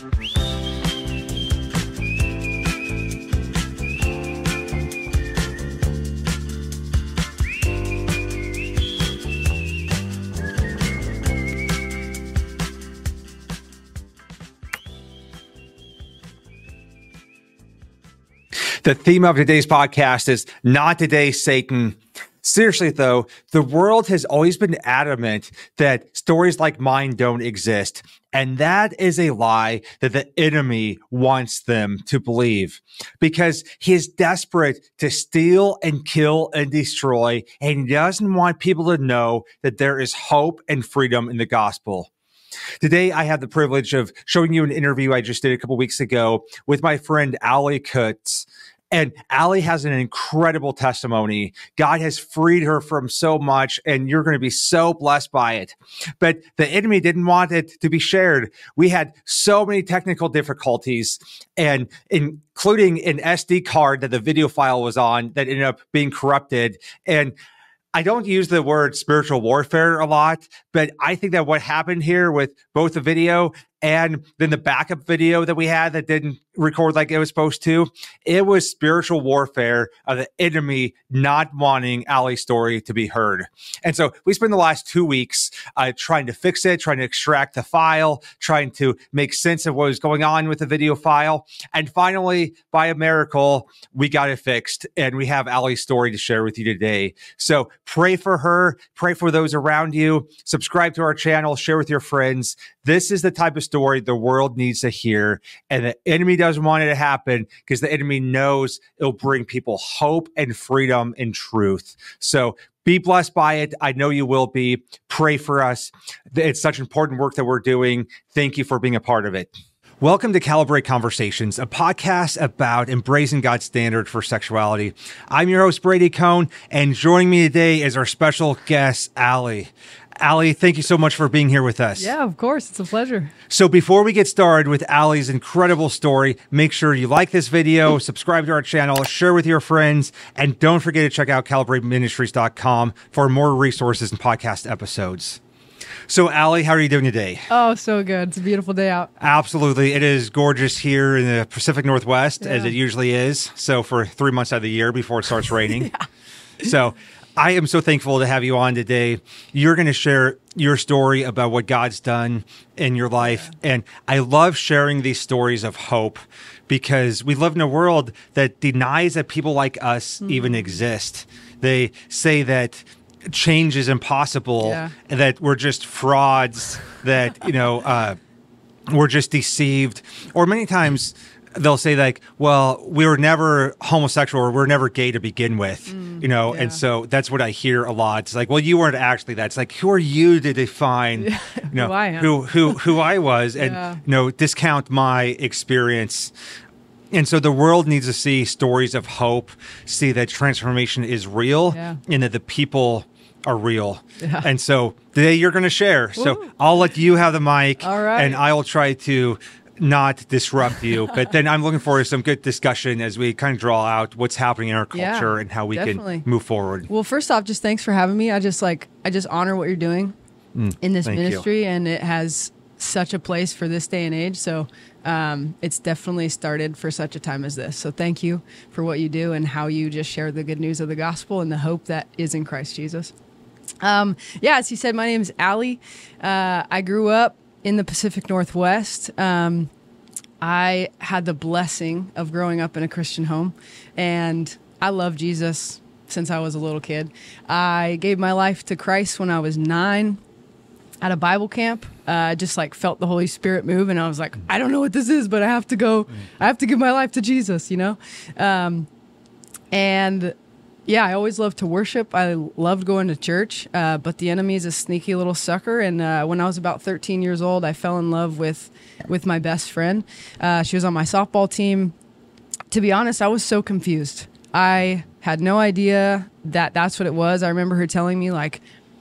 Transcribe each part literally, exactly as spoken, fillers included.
The theme of today's podcast is Not Today, Satan. Seriously, though, the world has always been adamant that stories like mine don't exist. And that is a lie that the enemy wants them to believe, because he is desperate to steal and kill and destroy. And he doesn't want people to know that there is hope and freedom in the gospel. Today, I have the privilege of showing you an interview I just did a couple weeks ago with my friend Ali Kutz. And Ali has an incredible testimony. God has freed her from so much, and you're going to be so blessed by it. But the enemy didn't want it to be shared. We had so many technical difficulties, and including an S D card that the video file was on that ended up being corrupted. And I don't use the word spiritual warfare a lot, but I think that what happened here with both the video and then the backup video that we had that didn't record like it was supposed to, it was spiritual warfare of the enemy not wanting Ali's story to be heard. And so we spent the last two weeks uh, trying to fix it, trying to extract the file, trying to make sense of what was going on with the video file. And finally, by a miracle, we got it fixed, and we have Ali's story to share with you today. So pray for her, pray for those around you, subscribe to our channel, share with your friends. This is the type of story the world needs to hear, and the enemy doesn't want it to happen because the enemy knows it'll bring people hope and freedom and truth. So be blessed by it. I know you will be. Pray for us. It's such important work that we're doing. Thank you for being a part of it. Welcome to Calibrate Conversations, a podcast about embracing God's standard for sexuality. I'm your host, Brady Cohn, and joining me today is our special guest, Ali. Ali, thank you so much for being here with us. Yeah, of course. It's a pleasure. So before we get started with Ali's incredible story, make sure you like this video, subscribe to our channel, share with your friends, and don't forget to check out calibrate ministries dot com for more resources and podcast episodes. So, Ali, how are you doing today? Oh, so good. It's a beautiful day out. Absolutely. It is gorgeous here in the Pacific Northwest, Yeah. as it usually is. So for three months out of the year before it starts raining. Yeah. So I am so thankful to have you on today. You're going to share your story about what God's done in your life. Yeah. And I love sharing these stories of hope because we live in a world that denies that people like us mm. even exist. They say that change is impossible, yeah. and that we're just frauds, that, you know, uh, we're just deceived. Or many times they'll say like, well, we were never homosexual or we're never gay to begin with, mm, you know? Yeah. And so that's what I hear a lot. It's like, well, you weren't actually that. It's like, who are you to define, you know, who I am. who, who, who I was and, yeah. you know, discount my experience. And so the world needs to see stories of hope, see that transformation is real, yeah. and that the people are real. Yeah. And so today you're going to share. Woo. So I'll let you have the mic. All right. And I will try to not disrupt you. But then I'm looking forward to some good discussion as we kind of draw out what's happening in our culture, yeah, and how we definitely can move forward. Well, first off, just thanks for having me. I just like, I just honor what you're doing mm, in this ministry, you. And it has such a place for this day and age. So um, it's definitely started for such a time as this. So thank you for what you do and how you just share the good news of the gospel and the hope that is in Christ Jesus. Um, yeah, as you said, my name is Ali. Uh, I grew up in the Pacific Northwest. Um, I had the blessing of growing up in a Christian home, and I love Jesus since I was a little kid. I gave my life to Christ when I was nine at a Bible camp. Uh, I just like felt the Holy Spirit move, and I was like, I don't know what this is, but I have to go. I have to give my life to Jesus, you know? Um, and yeah, I always loved to worship. I loved going to church, uh, but the enemy is a sneaky little sucker. And uh, when I was about thirteen years old, I fell in love with with my best friend. Uh, she was on my softball team. To be honest, I was so confused. I had no idea that that's what it was. I remember her telling me, like,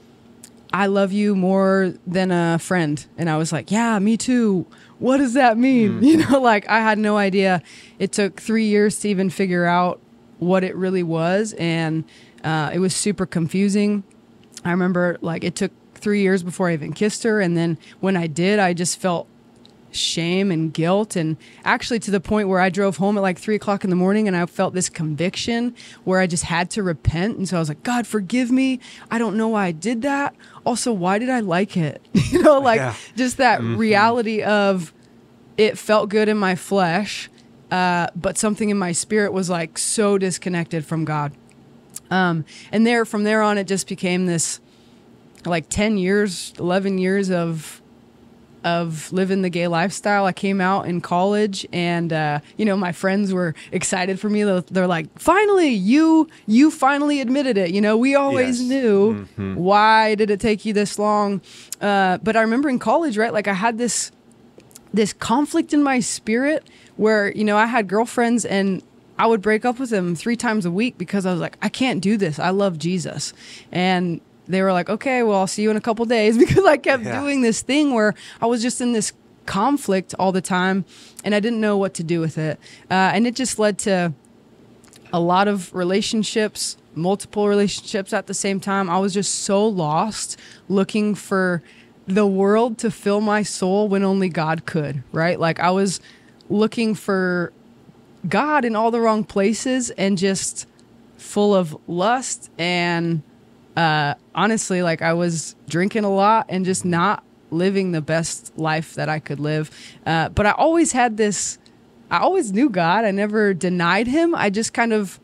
I love you more than a friend. And I was like, yeah, me too. What does that mean? Mm. You know, like I had no idea. It took three years to even figure out what it really was, and uh, it was super confusing. I remember like it took three years before I even kissed her, and then when I did, I just felt shame and guilt, and actually to the point where I drove home at like three o'clock in the morning and I felt this conviction where I just had to repent. And so I was like, God, forgive me. I don't know why I did that. Also, why did I like it? You know, like yeah. just that mm-hmm. reality of it felt good in my flesh, uh, but something in my spirit was like so disconnected from God. Um, and there, from there on, it just became this like ten years, eleven years of of living the gay lifestyle. I came out in college and, uh, you know, my friends were excited for me. They're like, finally, you, you finally admitted it. You know, we always yes. knew. Mm-hmm. Why did it take you this long? Uh, but I remember in college, right? Like I had this, this conflict in my spirit where, you know, I had girlfriends and I would break up with them three times a week because I was like, I can't do this. I love Jesus. And they were like, okay, well, I'll see you in a couple days, because I kept yeah. doing this thing where I was just in this conflict all the time and I didn't know what to do with it. Uh, and it just led to a lot of relationships, multiple relationships at the same time. I was just so lost looking for the world to fill my soul when only God could, right? Like I was looking for God in all the wrong places and just full of lust and Uh, honestly, like I was drinking a lot and just not living the best life that I could live. Uh, but I always had this, I always knew God. I never denied him. I just kind of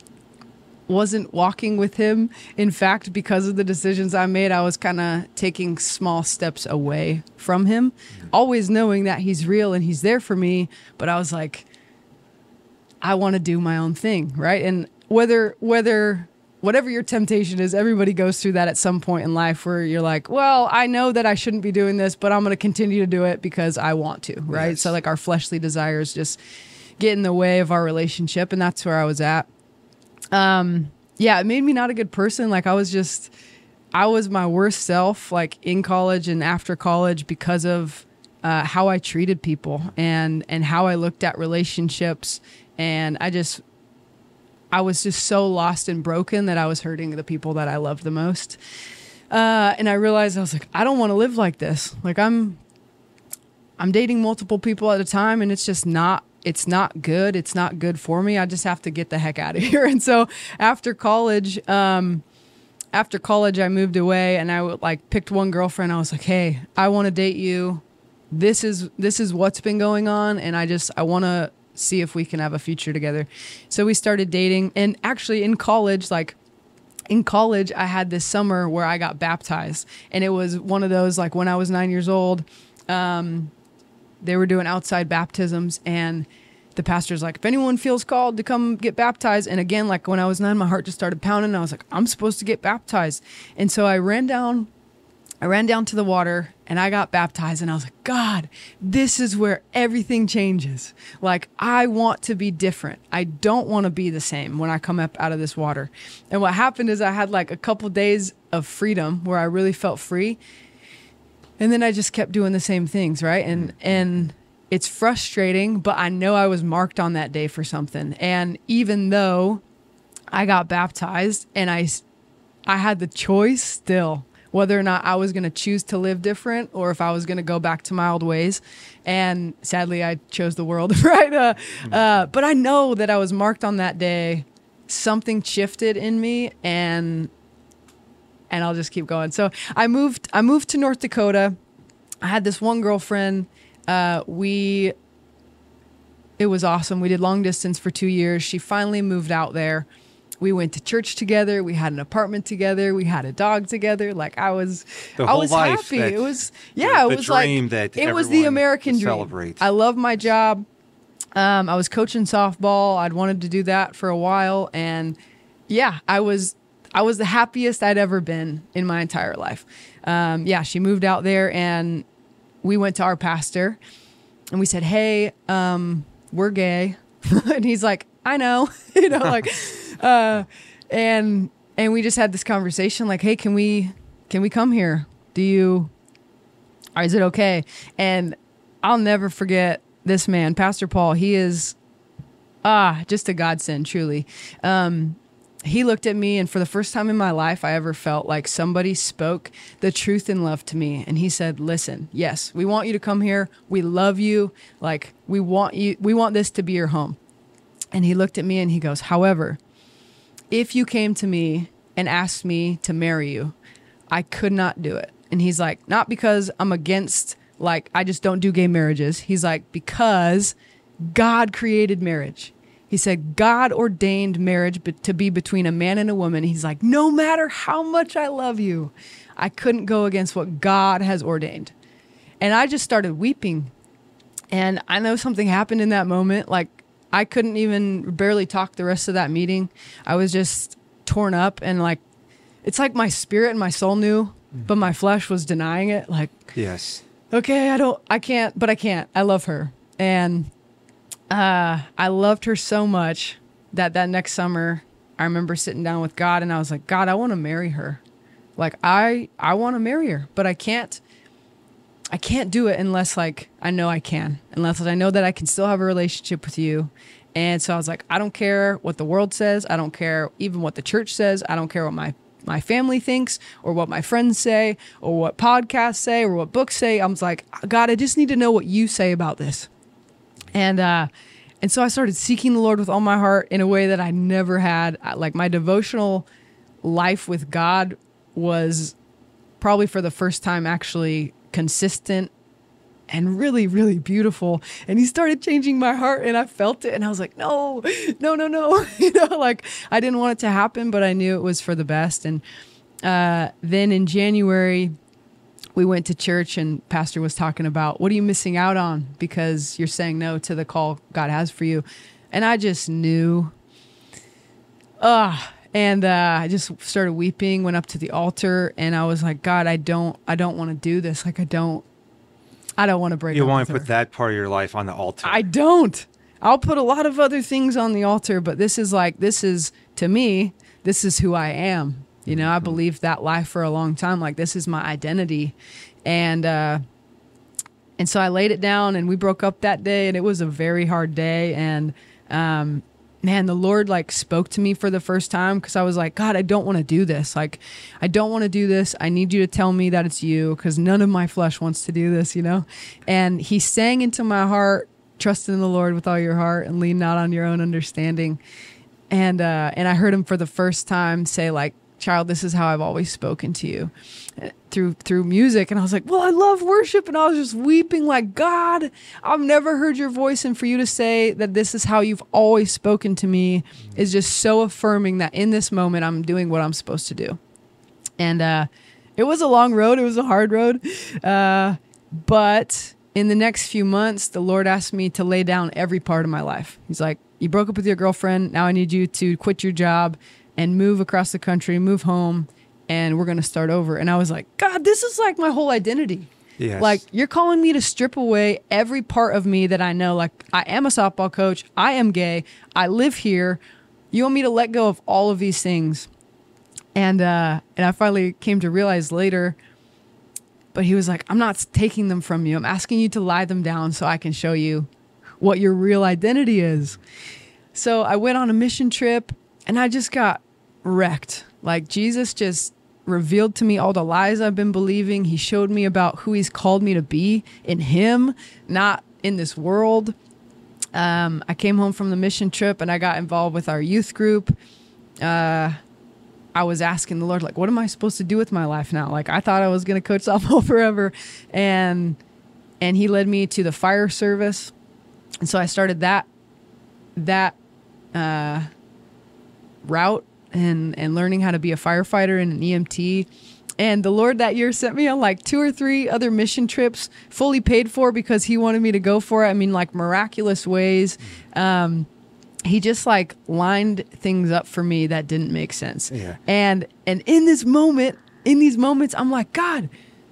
wasn't walking with him. In fact, because of the decisions I made, I was kind of taking small steps away from him, mm-hmm. always knowing that he's real and he's there for me. But I was like, I want to do my own thing. Right. And whether, whether, whatever your temptation is, everybody goes through that at some point in life where you're like, well, I know that I shouldn't be doing this, but I'm going to continue to do it because I want to, right? Yes. So like our fleshly desires just get in the way of our relationship, and that's where I was at. Um, yeah, it made me not a good person. Like I was just, I was my worst self, like in college and after college, because of uh, how I treated people and and how I looked at relationships, and I just. I was just so lost and broken that I was hurting the people that I loved the most. Uh, and I realized I was like, I don't want to live like this. Like I'm, I'm dating multiple people at a time and it's just not, it's not good. It's not good for me. I just have to get the heck out of here. And so after college, um, after college, I moved away and I like picked one girlfriend. I was like, hey, I want to date you. This is, this is what's been going on. And I just, I want to see if we can have a future together. So we started dating, and actually in college, like in college, I had this summer where I got baptized, and it was one of those, like when I was nine years old, um, they were doing outside baptisms, and the pastor's like, if anyone feels called to come get baptized. And again, like when I was nine, my heart just started pounding and I was like, I'm supposed to get baptized. And so I ran down I ran down to the water and I got baptized, and I was like, God, this is where everything changes. Like, I want to be different. I don't want to be the same when I come up out of this water. And what happened is I had like a couple days of freedom where I really felt free. And then I just kept doing the same things, right? And, and it's frustrating, but I know I was marked on that day for something. And even though I got baptized and I, I had the choice still whether or not I was going to choose to live different or if I was going to go back to my old ways. And sadly, I chose the world, right? Uh, uh, but I know that I was marked on that day. Something shifted in me, and and I'll just keep going. So I moved. I moved to North Dakota. I had this one girlfriend. Uh, we. It was awesome. We did long distance for two years. She finally moved out there. We went to church together. We had an apartment together. We had a dog together. Like I was, the I whole was life happy. that, It was, yeah, the, it was the dream like, that it was the American dream. Celebrate. I love my job. Um, I was coaching softball. I'd wanted to do that for a while. And yeah, I was, I was the happiest I'd ever been in my entire life. Um, yeah, she moved out there and we went to our pastor and we said, hey, um, we're gay. And he's like, I know, you know, like, uh, and, and we just had this conversation like, hey, can we, can we come here? Do you, or is it okay? And I'll never forget this man, Pastor Paul. He is, ah, just a godsend, truly. Um, he looked at me, and for the first time in my life, I ever felt like somebody spoke the truth in love to me. And he said, listen, yes, we want you to come here. We love you. Like, we want you, we want this to be your home. And he looked at me and he goes, however, if you came to me and asked me to marry you, I could not do it. And he's like, not because I'm against, like, I just don't do gay marriages. He's like, because God created marriage. He said, God ordained marriage to be between a man and a woman. He's like, no matter how much I love you, I couldn't go against what God has ordained. And I just started weeping. And I know something happened in that moment. Like, I couldn't even barely talk the rest of that meeting. I was just torn up, and like, it's like my spirit and my soul knew, but my flesh was denying it. Like, yes. Okay, I don't, I can't, but I can't. I love her. And Uh, I loved her so much that that next summer, I remember sitting down with God, and I was like, God, I want to marry her. Like, I, I want to marry her, but I can't, I can't do it unless like, I know I can, unless I know that I can still have a relationship with you. And so I was like, I don't care what the world says. I don't care even what the church says. I don't care what my, my family thinks, or what my friends say, or what podcasts say, or what books say. I was like, God, I just need to know what you say about this. And, uh, and so I started seeking the Lord with all my heart in a way that I never had. Like, my devotional life with God was probably for the first time actually consistent and really, really beautiful. And he started changing my heart, and I felt it. And I was like, no, no, no, no. You know, like, I didn't want it to happen, but I knew it was for the best. And, uh, then in January, we went to church, and pastor was talking about, what are you missing out on because you're saying no to the call God has for you? And I just knew, uh, and, uh, I just started weeping, went up to the altar, and I was like, God, I don't, I don't want to do this. Like, I don't, I don't want to break up with her. You want to put that part of your life on the altar. I don't. I'll put a lot of other things on the altar, but this is like, this is, to me, this is who I am. You know, I believed that life for a long time. Like, this is my identity. And, uh, and so I laid it down, and we broke up that day, and it was a very hard day. And, um, man, the Lord like spoke to me for the first time, because I was like, God, I don't want to do this. Like, I don't want to do this. I need you to tell me that it's you, because none of my flesh wants to do this, you know? And he sang into my heart, trust in the Lord with all your heart and lean not on your own understanding. And, uh, and I heard him for the first time say, like, child, this is how I've always spoken to you, through through music. And I was like, well, I love worship. And I was just weeping like, God, I've never heard your voice. And for you to say that this is how you've always spoken to me is just so affirming that in this moment, I'm doing what I'm supposed to do. And uh, it was a long road. It was a hard road. Uh, but in the next few months, the Lord asked me to lay down every part of my life. He's like, you broke up with your girlfriend. Now I need you to quit your job and move across the country, move home, and we're going to start over. And I was like, God, this is like my whole identity. Yes. Like, you're calling me to strip away every part of me that I know. Like, I am a softball coach. I am gay. I live here. You want me to let go of all of these things. And, uh, and I finally came to realize later, but he was like, I'm not taking them from you. I'm asking you to lie them down so I can show you what your real identity is. So I went on a mission trip, and I just got wrecked. Like, Jesus just revealed to me all the lies I've been believing. He showed me about who he's called me to be in him, not in this world. Um, I came home from the mission trip, and I got involved with our youth group. Uh, I was asking the Lord, like, what am I supposed to do with my life now? Like, I thought I was going to coach softball forever. And, and he led me to the fire service. And so I started that, that, uh, route and and learning how to be a firefighter and an E M T. And the Lord that year sent me on like two or three other mission trips, fully paid for, because he wanted me to go for it. I mean, like, miraculous ways. Um, he just like lined things up for me that didn't make sense. Yeah. And and in this moment, in these moments, I'm like, God,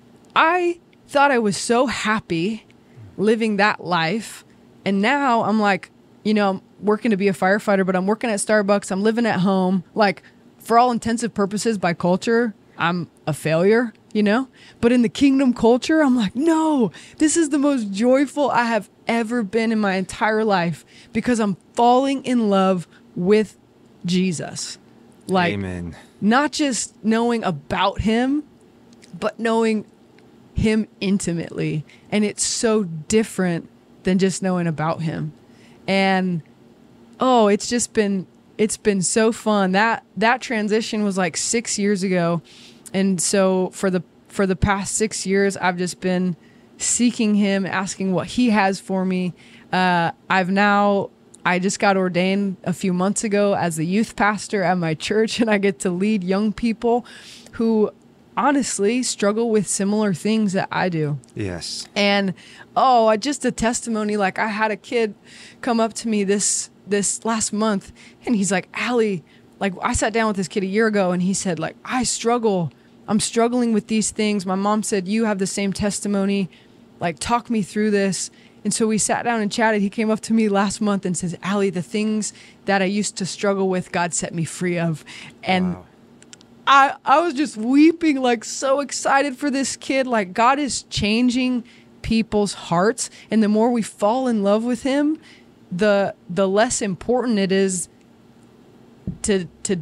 I thought I was so happy living that life. And now I'm like, you know, I'm working to be a firefighter, but I'm working at Starbucks. I'm living at home. Like, for all intensive purposes, by culture, I'm a failure, you know? But in the kingdom culture, I'm like, no, this is the most joyful I have ever been in my entire life, because I'm falling in love with Jesus. Like, Amen. Not just knowing about him, but knowing him intimately. And it's so different than just knowing about him. And oh, it's just been it's been so fun. That that transition was like six years ago. And so for the for the past six years, I've just been seeking him, asking what he has for me. Uh, I've now I just got ordained a few months ago as the youth pastor at my church, and I get to lead young people who honestly struggle with similar things that I do. Yes. And oh, I just a testimony. Like, I had a kid come up to me this this last month, and he's like, Allie, like, I sat down with this kid a year ago, and he said, like, I struggle. I'm struggling with these things. My mom said, you have the same testimony. Like, talk me through this. And so we sat down and chatted. He came up to me last month and says, Allie, the things that I used to struggle with, God set me free of. And wow. I, I was just weeping, like, so excited for this kid. Like, God is changing people's hearts. And the more we fall in love with him, the the less important it is to to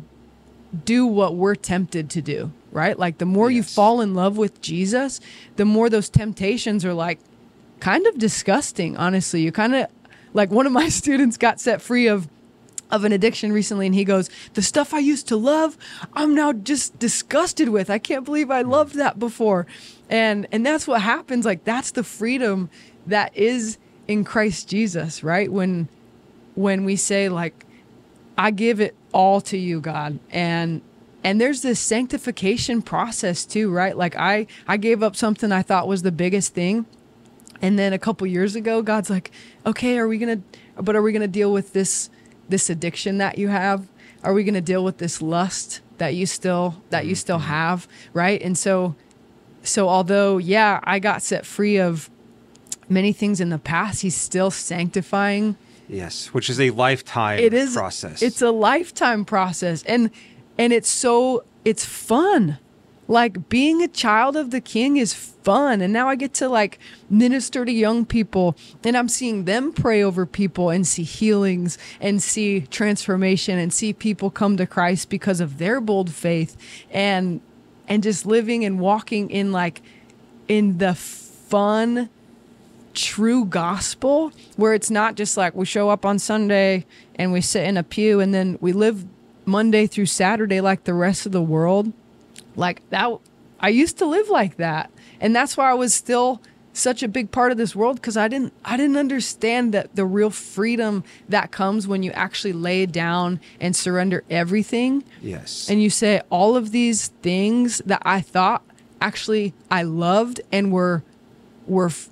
do what we're tempted to do, right? Like, the more yes. you fall in love with Jesus, the more those temptations are, like, kind of disgusting, honestly. You kind of, like, one of my students got set free of of an addiction recently, and he goes, the stuff I used to love, I'm now just disgusted with. I can't believe I loved that before. And and that's what happens. Like, that's the freedom that is in Christ Jesus, right? When when we say, like, I give it all to you, God. And and there's this sanctification process too, right? Like, I I gave up something I thought was the biggest thing. And then a couple years ago, God's like, okay, are we going to, but are we going to deal with this, this addiction that you have? Are we going to deal with this lust that you still, that you still have? Right. And so, so although, yeah, I got set free of many things in the past, he's still sanctifying. Yes. Which is a lifetime it is, process. It's a lifetime process. And, and it's so, it's fun. Like, being a child of the King is fun. And now I get to, like, minister to young people, and I'm seeing them pray over people and see healings and see transformation and see people come to Christ because of their bold faith, and and just living and walking in, like, in the fun, true gospel, where it's not just like we show up on Sunday and we sit in a pew and then we live Monday through Saturday like the rest of the world. Like that, I used to live like that. And that's why I was still such a big part of this world, because I didn't, I didn't understand that the real freedom that comes when you actually lay down and surrender everything. Yes. And you say, all of these things that I thought actually I loved and were, were f-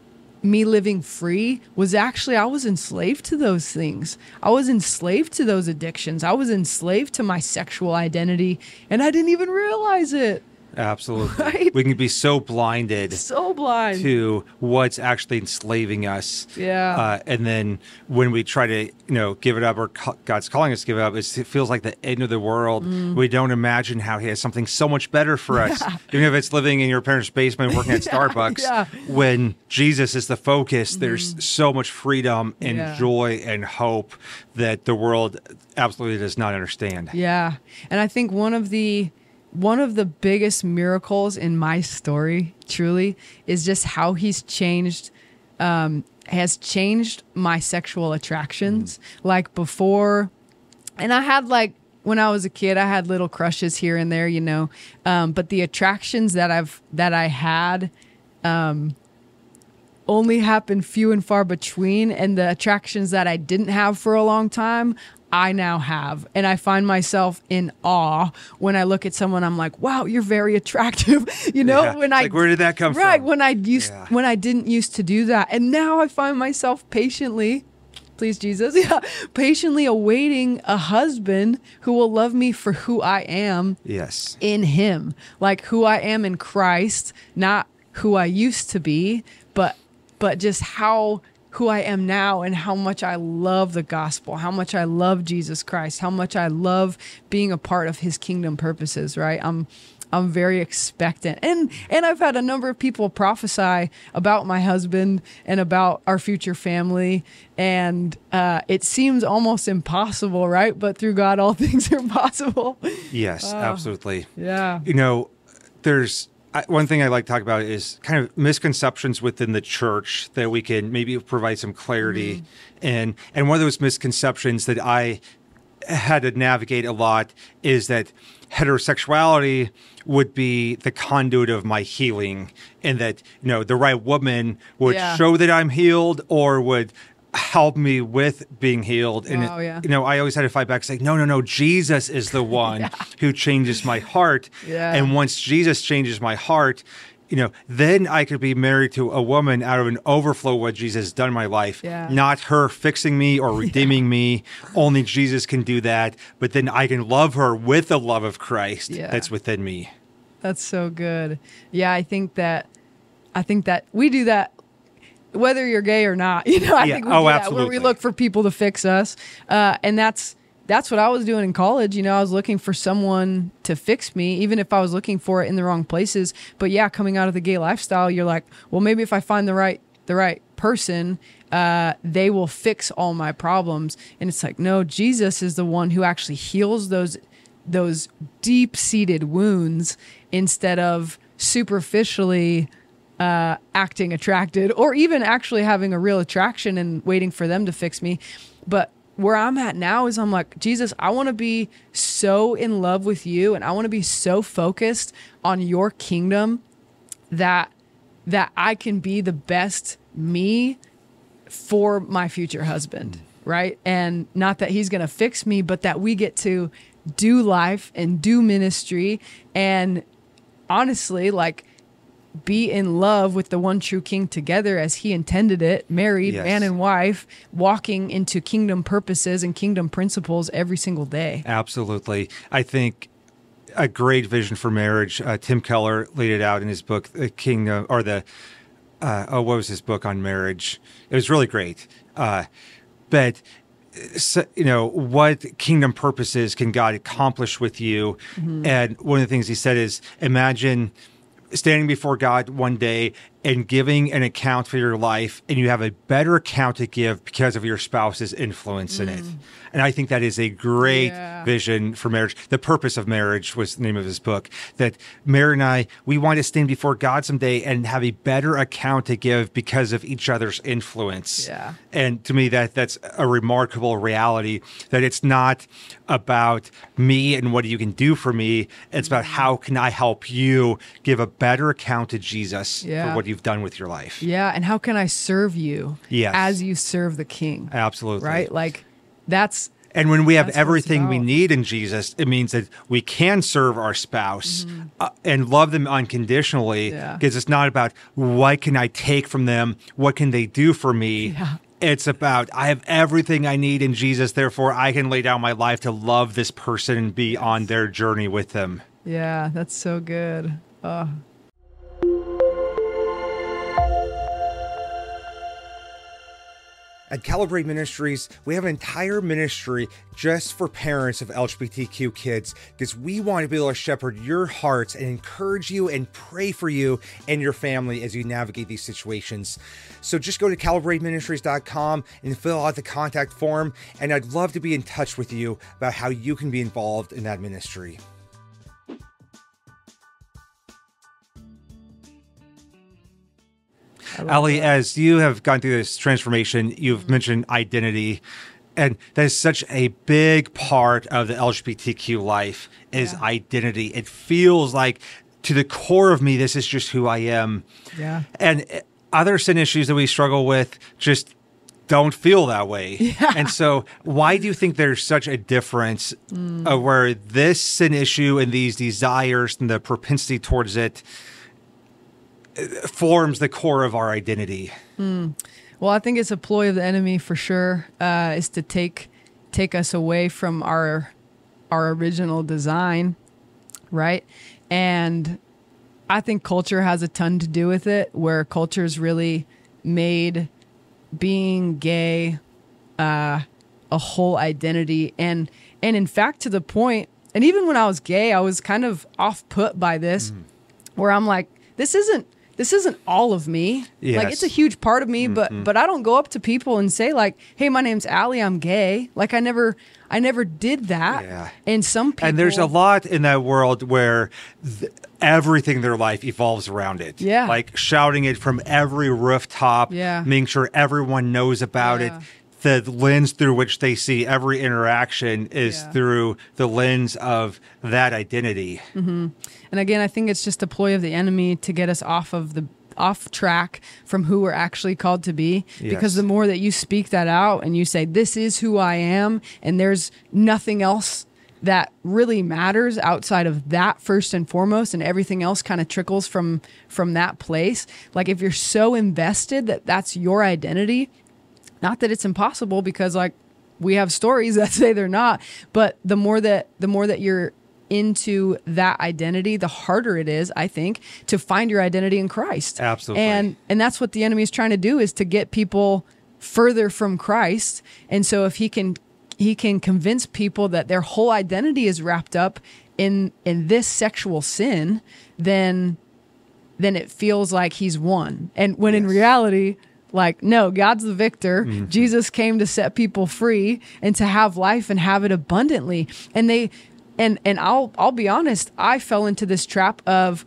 me living free, was actually, I was enslaved to those things. I was enslaved to those addictions. I was enslaved to my sexual identity, and I didn't even realize it. Absolutely. Right? We can be so blinded. So blind. To what's actually enslaving us. Yeah. Uh, and then when we try to, you know, give it up, or co- God's calling us to give it up, it's, it feels like the end of the world. Mm. We don't imagine how he has something so much better for us. Yeah. Even if it's living in your parents' basement, working at Starbucks. Yeah. When Jesus is the focus, mm. there's so much freedom and yeah. joy and hope that the world absolutely does not understand. Yeah. And I think one of the One of the biggest miracles in my story, truly, is just how he's changed, um, has changed my sexual attractions. Mm. Like, before, and I had, like, when I was a kid, I had little crushes here and there, you know, um, but the attractions that I've, that I had, um, only happened few and far between. And the attractions that I didn't have for a long time, I now have. And I find myself in awe when I look at someone. I'm like, wow, you're very attractive. You know, yeah. when it's I, like, where did that come right, from? Right. When I used, yeah. when I didn't used to do that. And now I find myself patiently, please, Jesus, yeah, patiently awaiting a husband who will love me for who I am. Yes. In him, like who I am in Christ, not who I used to be, but, but just how, who I am now, and how much I love the gospel, how much I love Jesus Christ, how much I love being a part of his kingdom purposes, right? I'm I'm very expectant. And and I've had a number of people prophesy about my husband and about our future family. And uh, it seems almost impossible, right? But through God, all things are possible. Yes, uh, absolutely. Yeah. You know, there's I, one thing I like to talk about is kind of misconceptions within the church that we can maybe provide some clarity. Mm. And, and one of those misconceptions that I had to navigate a lot is that heterosexuality would be the conduit of my healing, and that, you know, the right woman would yeah. show that I'm healed or would help me with being healed. And, oh, yeah. you know, I always had to fight back saying, no, no, no, Jesus is the one yeah. who changes my heart. Yeah. And once Jesus changes my heart, you know, then I could be married to a woman out of an overflow of what Jesus has done in my life, yeah. not her fixing me or redeeming yeah. me. Only Jesus can do that. But then I can love her with the love of Christ yeah. that's within me. That's so good. Yeah, I think that, I think that we do that whether you're gay or not. You know, I yeah. think we oh, do that absolutely. where we look for people to fix us. Uh, and that's, That's what I was doing in college. You know, I was looking for someone to fix me, even if I was looking for it in the wrong places. But yeah, coming out of the gay lifestyle, you're like, well, maybe if I find the right the right person, uh, they will fix all my problems. And it's like, no, Jesus is the one who actually heals those those deep-seated wounds instead of superficially uh, acting attracted, or even actually having a real attraction and waiting for them to fix me. But where I'm at now is I'm like, Jesus, I want to be so in love with you, and I want to be so focused on your kingdom that that I can be the best me for my future husband, right? And not that he's going to fix me, but that we get to do life and do ministry and honestly, like, be in love with the one true King together as he intended it, married, yes. man and wife, walking into kingdom purposes and kingdom principles every single day. Absolutely. I think a great vision for marriage, uh, Tim Keller laid it out in his book, The Kingdom, or the, uh, oh, what was his book on marriage? It was really great. Uh, but, so, you know, what kingdom purposes can God accomplish with you? Mm-hmm. And one of the things he said is, imagine standing before God one day and giving an account for your life, and you have a better account to give because of your spouse's influence mm. in it. And I think that is a great yeah. vision for marriage. The Purpose of Marriage was the name of his book, that Mary and I, we want to stand before God someday and have a better account to give because of each other's influence. Yeah. And to me, that that's a remarkable reality, that it's not about me and what you can do for me. It's about how can I help you give a better account to Jesus yeah. for what you've done with your life. Yeah. And how can I serve you yes. as you serve the King? Absolutely. Right? Like, that's... And when we have everything we need in Jesus, it means that we can serve our spouse mm-hmm. uh, and love them unconditionally, yeah. because it's not about what can I take from them, what can they do for me. Yeah. It's about, I have everything I need in Jesus, therefore I can lay down my life to love this person and be yes. on their journey with them. Yeah, that's so good. Oh. At Calibrate Ministries, we have an entire ministry just for parents of L G B T Q kids, because we want to be able to shepherd your hearts and encourage you and pray for you and your family as you navigate these situations. So just go to calibrate ministries dot com and fill out the contact form, and I'd love to be in touch with you about how you can be involved in that ministry. Ali, as you have gone through this transformation, you've mm-hmm. mentioned identity, and that is such a big part of the L G B T Q life is yeah. identity. It feels like to the core of me, this is just who I am. Yeah. And other sin issues that we struggle with just don't feel that way. Yeah. And so why do you think there's such a difference mm. uh, where this sin issue and these desires and the propensity towards it forms the core of our identity? Mm. Well, I think it's a ploy of the enemy for sure, uh, is to take take us away from our our original design, right? And I think culture has a ton to do with it, where culture's really made being gay uh, a whole identity, and and in fact, to the point, and even when I was gay, I was kind of off put by this, mm. where I'm like, this isn't this isn't all of me. Yes. Like, it's a huge part of me, mm-hmm. but but I don't go up to people and say like, hey, my name's Allie, I'm gay. Like, I never I never did that. Yeah. And some people, and there's a lot in that world where th- everything in their life evolves around it. Yeah. Like shouting it from every rooftop, yeah. making sure everyone knows about yeah. it. The lens through which they see every interaction is yeah. through the lens of that identity. Mm-hmm. And again, I think it's just a ploy of the enemy to get us off of the off track from who we're actually called to be. Yes. Because the more that you speak that out and you say, this is who I am, and there's nothing else that really matters outside of that first and foremost, and everything else kind of trickles from from that place. Like, if you're so invested that that's your identity, not that it's impossible, because like we have stories that say they're not, but the more that the more that you're into that identity, the harder it is, I think, to find your identity in Christ. Absolutely. And and that's what the enemy is trying to do, is to get people further from Christ. And so if he can he can convince people that their whole identity is wrapped up in in this sexual sin, then then it feels like he's won. And when yes. in reality, like, no, God's the victor. Mm-hmm. Jesus came to set people free and to have life and have it abundantly. And they, and and I'll I'll be honest, I fell into this trap of,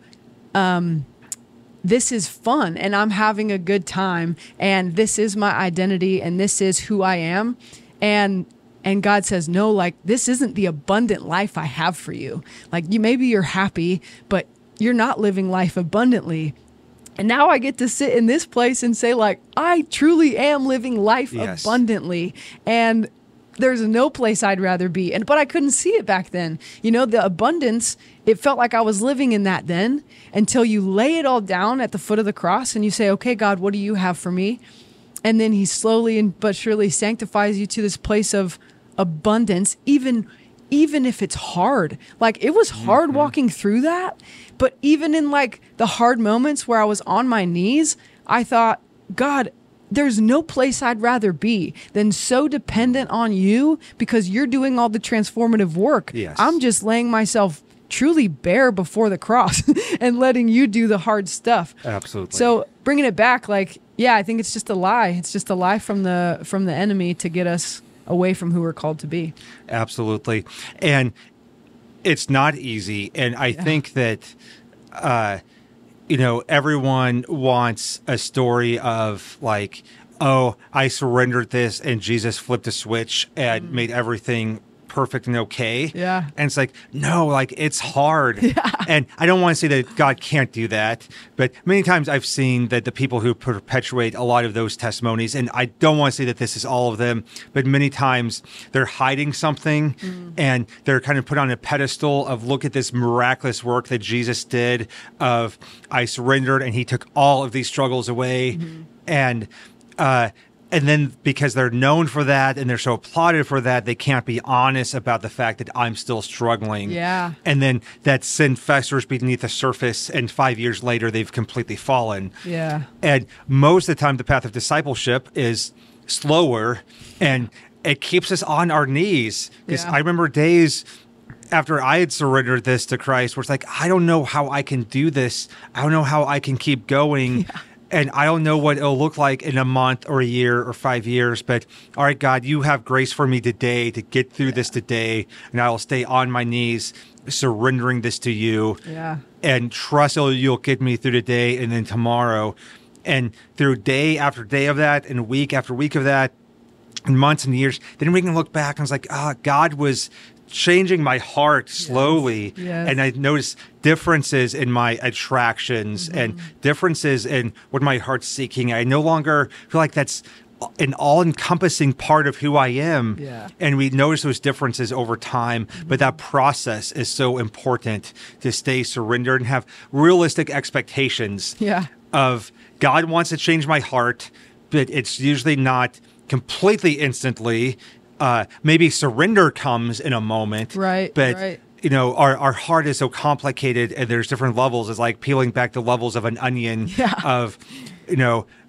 um, this is fun and I'm having a good time and this is my identity and this is who I am, and and God says, no, like, this isn't the abundant life I have for you. Like, you maybe you're happy, but you're not living life abundantly. And now I get to sit in this place and say, like, I truly am living life yes. abundantly. And there's no place I'd rather be. And but I couldn't see it back then. You know, the abundance, it felt like I was living in that then, until you lay it all down at the foot of the cross and you say, okay, God, what do you have for me? And then he slowly and but surely sanctifies you to this place of abundance, even even if it's hard. Like, it was hard mm-hmm. walking through that. But even in like the hard moments where I was on my knees, I thought, God, there's no place I'd rather be than so dependent on you, because you're doing all the transformative work. Yes. I'm just laying myself truly bare before the cross and letting you do the hard stuff. Absolutely. So bringing it back, like, yeah, I think it's just a lie. It's just a lie from the from the enemy to get us away from who we're called to be. Absolutely. And it's not easy. And I yeah. think that, uh, you know, everyone wants a story of like, oh, I surrendered this and Jesus flipped a switch and mm. made everything perfect and okay. Yeah. And it's like, no, like, it's hard. Yeah. And I don't want to say that God can't do that, but many times I've seen that the people who perpetuate a lot of those testimonies, and I don't want to say that this is all of them, but many times they're hiding something mm. and they're kind of put on a pedestal of, look at this miraculous work that Jesus did, of I surrendered and he took all of these struggles away. Mm-hmm. And, uh, And then because they're known for that and they're so applauded for that, they can't be honest about the fact that I'm still struggling. Yeah. And then that sin festers beneath the surface, and five years later, they've completely fallen. Yeah. And most of the time, the path of discipleship is slower, and it keeps us on our knees. Because yeah. I remember days after I had surrendered this to Christ where it's like, I don't know how I can do this. I don't know how I can keep going. Yeah. And I don't know what it'll look like in a month or a year or five years, but all right, God, you have grace for me today to get through yeah. this today, and I will stay on my knees, surrendering this to you, yeah. and trust you'll get me through today and then tomorrow. And through day after day of that, and week after week of that, and months and years, then we can look back and it's like, ah, oh, God was changing my heart slowly. Yes. Yes. And I noticed differences in my attractions mm-hmm. and differences in what my heart's seeking. I no longer feel like that's an all-encompassing part of who I am. Yeah. And we notice those differences over time, mm-hmm. but that process is so important to stay surrendered and have realistic expectations yeah. of God wants to change my heart, but it's usually not completely instantly. Uh, maybe surrender comes in a moment, right? But right. you know, our, our heart is so complicated, and there's different levels. It's like peeling back the levels of an onion yeah. of, you know,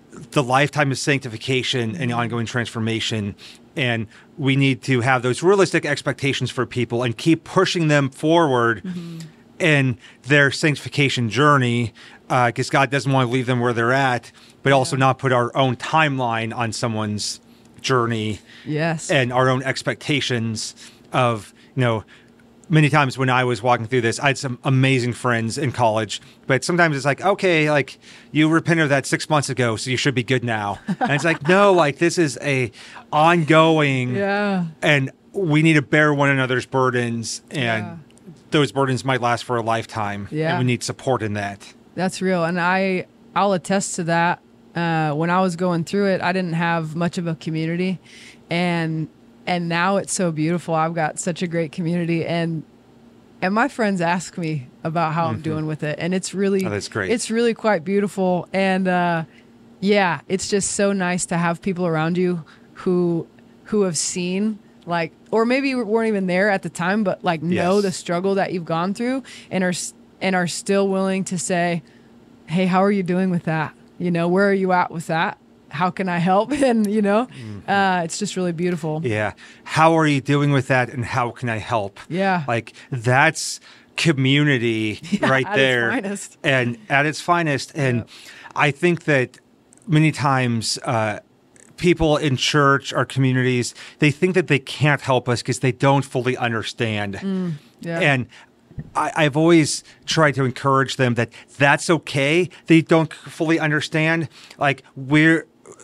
the lifetime of sanctification and ongoing transformation. And we need to have those realistic expectations for people and keep pushing them forward mm-hmm. in their sanctification journey, because uh, God doesn't want to leave them where they're at, but yeah. also not put our own timeline on someone's journey. Yes. And our own expectations of, you know, many times when I was walking through this, I had some amazing friends in college, but sometimes it's like, okay, like you repented of that six months ago, so you should be good now. And it's like, no, like this is a ongoing, yeah. and we need to bear one another's burdens, and yeah. those burdens might last for a lifetime. Yeah. And we need support in that. That's real. And I, I'll attest to that. Uh, when I was going through it, I didn't have much of a community, and And now it's so beautiful. I've got such a great community, and and my friends ask me about how mm-hmm. I'm doing with it, and it's really oh, that's great. It's really quite beautiful, and uh, yeah, it's just so nice to have people around you who who have seen, like, or maybe weren't even there at the time, but like know yes. the struggle that you've gone through, and are and are still willing to say, "Hey, how are you doing with that? You know, where are you at with that? How can I help?" And, you know, mm-hmm. uh, it's just really beautiful. Yeah. How are you doing with that? And how can I help? Yeah. Like that's community yeah, right at there. Its finest. And at its finest. And yep. I think that many times uh, people in church or communities, they think that they can't help us because they don't fully understand. Mm, yeah. And I, I've always tried to encourage them that that's okay. They don't fully understand. Like we're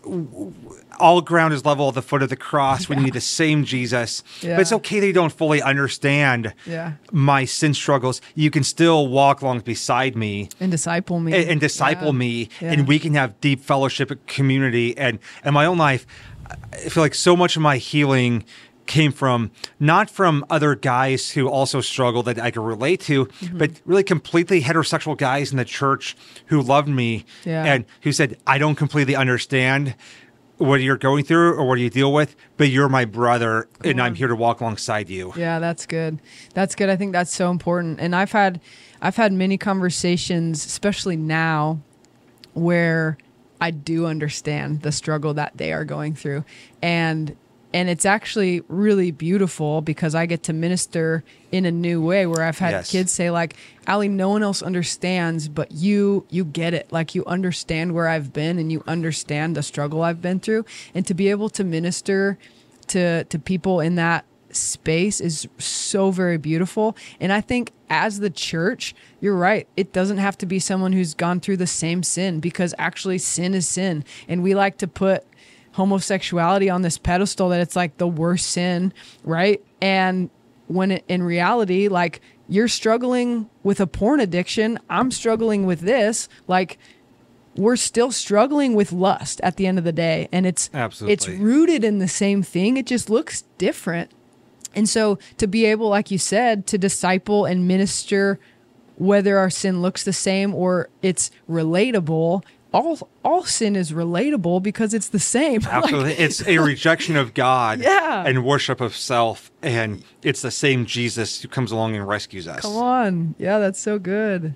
all ground is level at the foot of the cross. Yeah. We need the same Jesus. Yeah. But it's okay they don't fully understand yeah. my sin struggles. You can still walk along beside me. And disciple me. And, and disciple yeah. me. Yeah. And we can have deep fellowship and community. And in my own life, I feel like so much of my healing came from, not from other guys who also struggle that I could relate to, mm-hmm. but really completely heterosexual guys in the church who loved me yeah. and who said, I don't completely understand what you're going through or what you deal with, but you're my brother Come and on. I'm here to walk alongside you. Yeah, that's good. That's good. I think that's so important. And I've had, I've had many conversations, especially now, where I do understand the struggle that they are going through. And And it's actually really beautiful because I get to minister in a new way where I've had yes. kids say like, Allie, no one else understands, but you, you get it. Like you understand where I've been and you understand the struggle I've been through. And to be able to minister to, to people in that space is so very beautiful. And I think as the church, you're right. It doesn't have to be someone who's gone through the same sin, because actually sin is sin. And we like to put homosexuality on this pedestal that it's like the worst sin, right? And when it, in reality, like you're struggling with a porn addiction, I'm struggling with this, like we're still struggling with lust at the end of the day. And it's Absolutely. It's rooted in the same thing. It just looks different. And so to be able, like you said, to disciple and minister, whether our sin looks the same or it's relatable, All all sin is relatable because it's the same. Absolutely. Like, it's a rejection of God yeah. and worship of self. And it's the same Jesus who comes along and rescues us. Come on. Yeah, that's so good.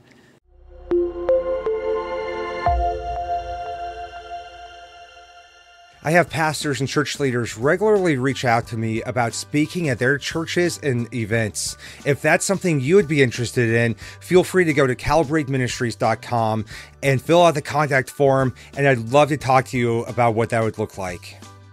I have pastors and church leaders regularly reach out to me about speaking at their churches and events. If that's something you would be interested in, feel free to go to calibrate ministries dot com and fill out the contact form, and I'd love to talk to you about what that would look like.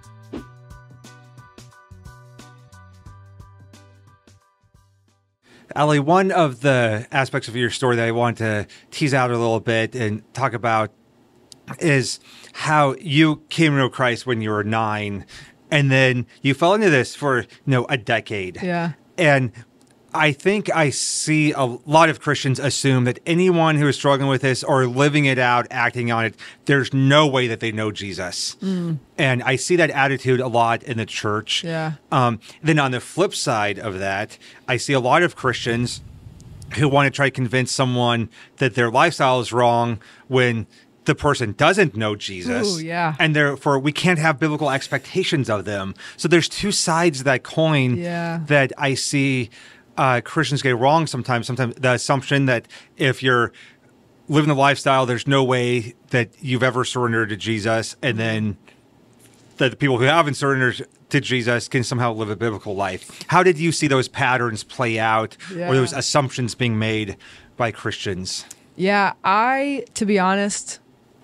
Allie, one of the aspects of your story that I want to tease out a little bit and talk about is how you came to know Christ when you were nine, and then you fell into this for, you know, a decade. Yeah. And I think I see a lot of Christians assume that anyone who is struggling with this or living it out, acting on it, there's no way that they know Jesus. Mm. And I see that attitude a lot in the church. Yeah. Um, then on the flip side of that, I see a lot of Christians who want to try to convince someone that their lifestyle is wrong when the person doesn't know Jesus. Ooh, yeah. And therefore we can't have biblical expectations of them. So there's two sides of that coin yeah. that I see uh, Christians get wrong sometimes. Sometimes the assumption that if you're living the lifestyle, there's no way that you've ever surrendered to Jesus, and then that the people who haven't surrendered to Jesus can somehow live a biblical life. How did you see those patterns play out, yeah. or those assumptions being made by Christians? Yeah, I, to be honest,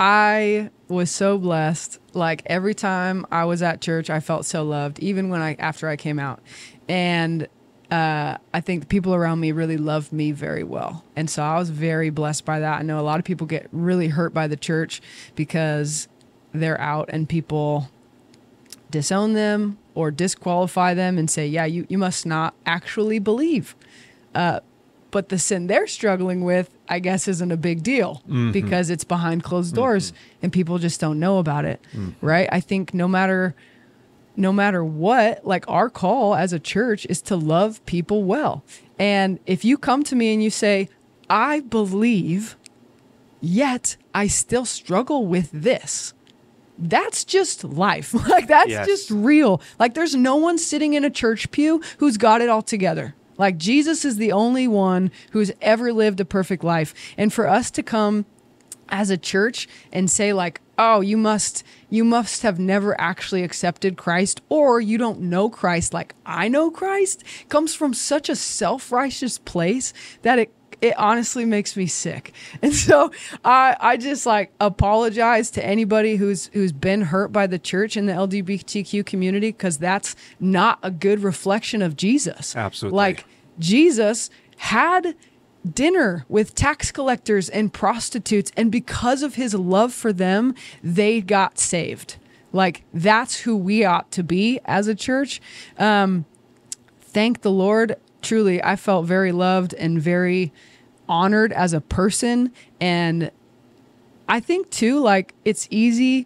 I was so blessed. Like every time I was at church, I felt so loved, even when I, after I came out. And uh, I think the people around me really loved me very well. And so I was very blessed by that. I know a lot of people get really hurt by the church because they're out and people disown them or disqualify them and say, yeah, you, you must not actually believe. Uh, but the sin they're struggling with, I guess, isn't a big deal mm-hmm. because it's behind closed doors mm-hmm. and people just don't know about it. Mm-hmm. Right. I think no matter, no matter what, like our call as a church is to love people well. And if you come to me and you say, I believe, yet I still struggle with this, that's just life. Like that's yes. just real. Like there's no one sitting in a church pew who's got it all together. Like Jesus is the only one who's ever lived a perfect life. And for us to come as a church and say like, oh, you must, you must have never actually accepted Christ, or you don't know Christ like I know Christ, comes from such a self-righteous place that it It honestly makes me sick. And so I I just like apologize to anybody who's who's been hurt by the church and the L G B T Q community, because that's not a good reflection of Jesus. Absolutely. Like Jesus had dinner with tax collectors and prostitutes, and because of his love for them, they got saved. Like that's who we ought to be as a church. Um, thank the Lord. Truly, I felt very loved and very honored as a person. And I think too, like it's easy.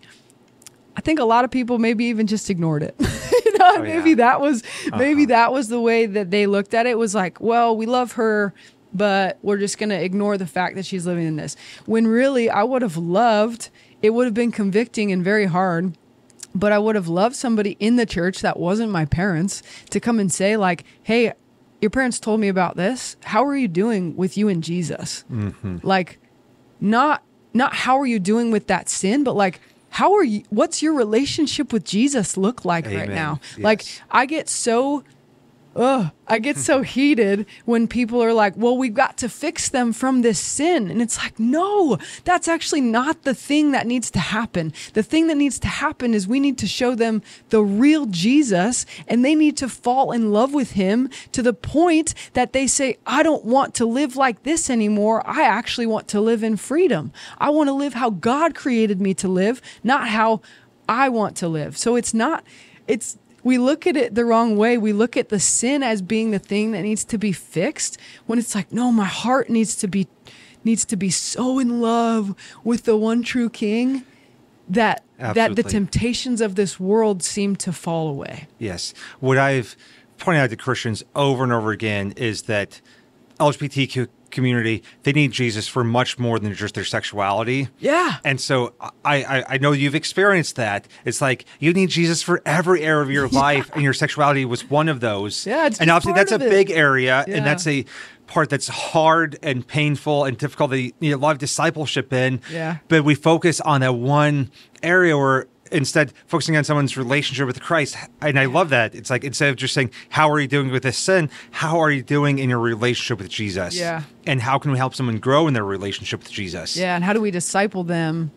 I think a lot of people maybe even just ignored it. you know, oh, maybe yeah. that was, uh-huh. maybe that was the way that they looked at it, was like, well, we love her, but we're just going to ignore the fact that she's living in this. When really I would have loved, it would have been convicting and very hard, but I would have loved somebody in the church that wasn't my parents to come and say like, hey, your parents told me about this. How are you doing with you and Jesus? Mm-hmm. Like, not not how are you doing with that sin, but like, how are you? What's your relationship with Jesus look like Amen. Right now? Yes. Like, I get so, ugh, I get so heated when people are like, well, we've got to fix them from this sin. And it's like, no, that's actually not the thing that needs to happen. The thing that needs to happen is we need to show them the real Jesus, and they need to fall in love with him to the point that they say, I don't want to live like this anymore. I actually want to live in freedom. I want to live how God created me to live, not how I want to live. So it's not, it's, we look at it the wrong way. We look at the sin as being the thing that needs to be fixed, when it's like, no, my heart needs to be needs to be so in love with the one true King that Absolutely. That the temptations of this world seem to fall away. Yes. What I've pointed out to Christians over and over again is that L G B T Q community, they need Jesus for much more than just their sexuality. Yeah. And so I, I, I know you've experienced that. It's like you need Jesus for every area of your life, yeah. and your sexuality was one of those. Yeah, it's and obviously that's a it. big area, yeah. and that's a part that's hard and painful and difficult that you need a lot of discipleship in. Yeah. But we focus on that one area where instead focusing on someone's relationship with Christ. And I love that. It's like, instead of just saying, how are you doing with this sin? How are you doing in your relationship with Jesus? Yeah. And how can we help someone grow in their relationship with Jesus? Yeah. And how do we disciple them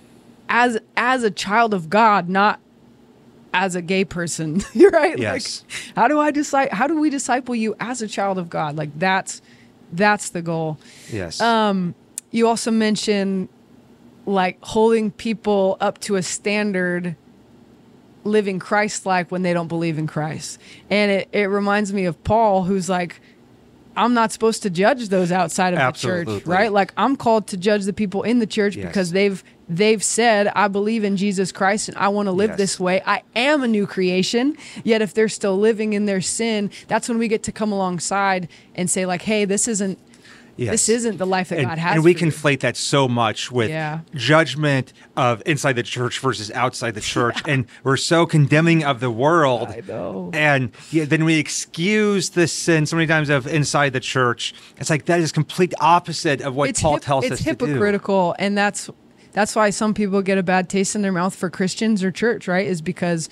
as, as a child of God, not as a gay person? You're right. Yes. Like, how do I decide, how do we disciple you as a child of God? Like that's, that's the goal. Yes. Um, you also mentioned like holding people up to a standard, living Christ-like when they don't believe in Christ. And it, it reminds me of Paul, who's like, I'm not supposed to judge those outside of Absolutely. the church, right? Like I'm called to judge the people in the church yes. because they've they've said, I believe in Jesus Christ and I want to live yes. this way. I am a new creation. Yet if they're still living in their sin, that's when we get to come alongside and say like, hey, this isn't Yes. This isn't the life that and, God has And we for you. conflate that so much with Yeah. judgment of inside the church versus outside the church. And we're so condemning of the world. I know. And yeah, then we excuse the sin so many times of inside the church. It's like that is complete opposite of what It's Paul hip- tells it's us to do. It's hypocritical, and that's that's why some people get a bad taste in their mouth for Christians or church, right? Is because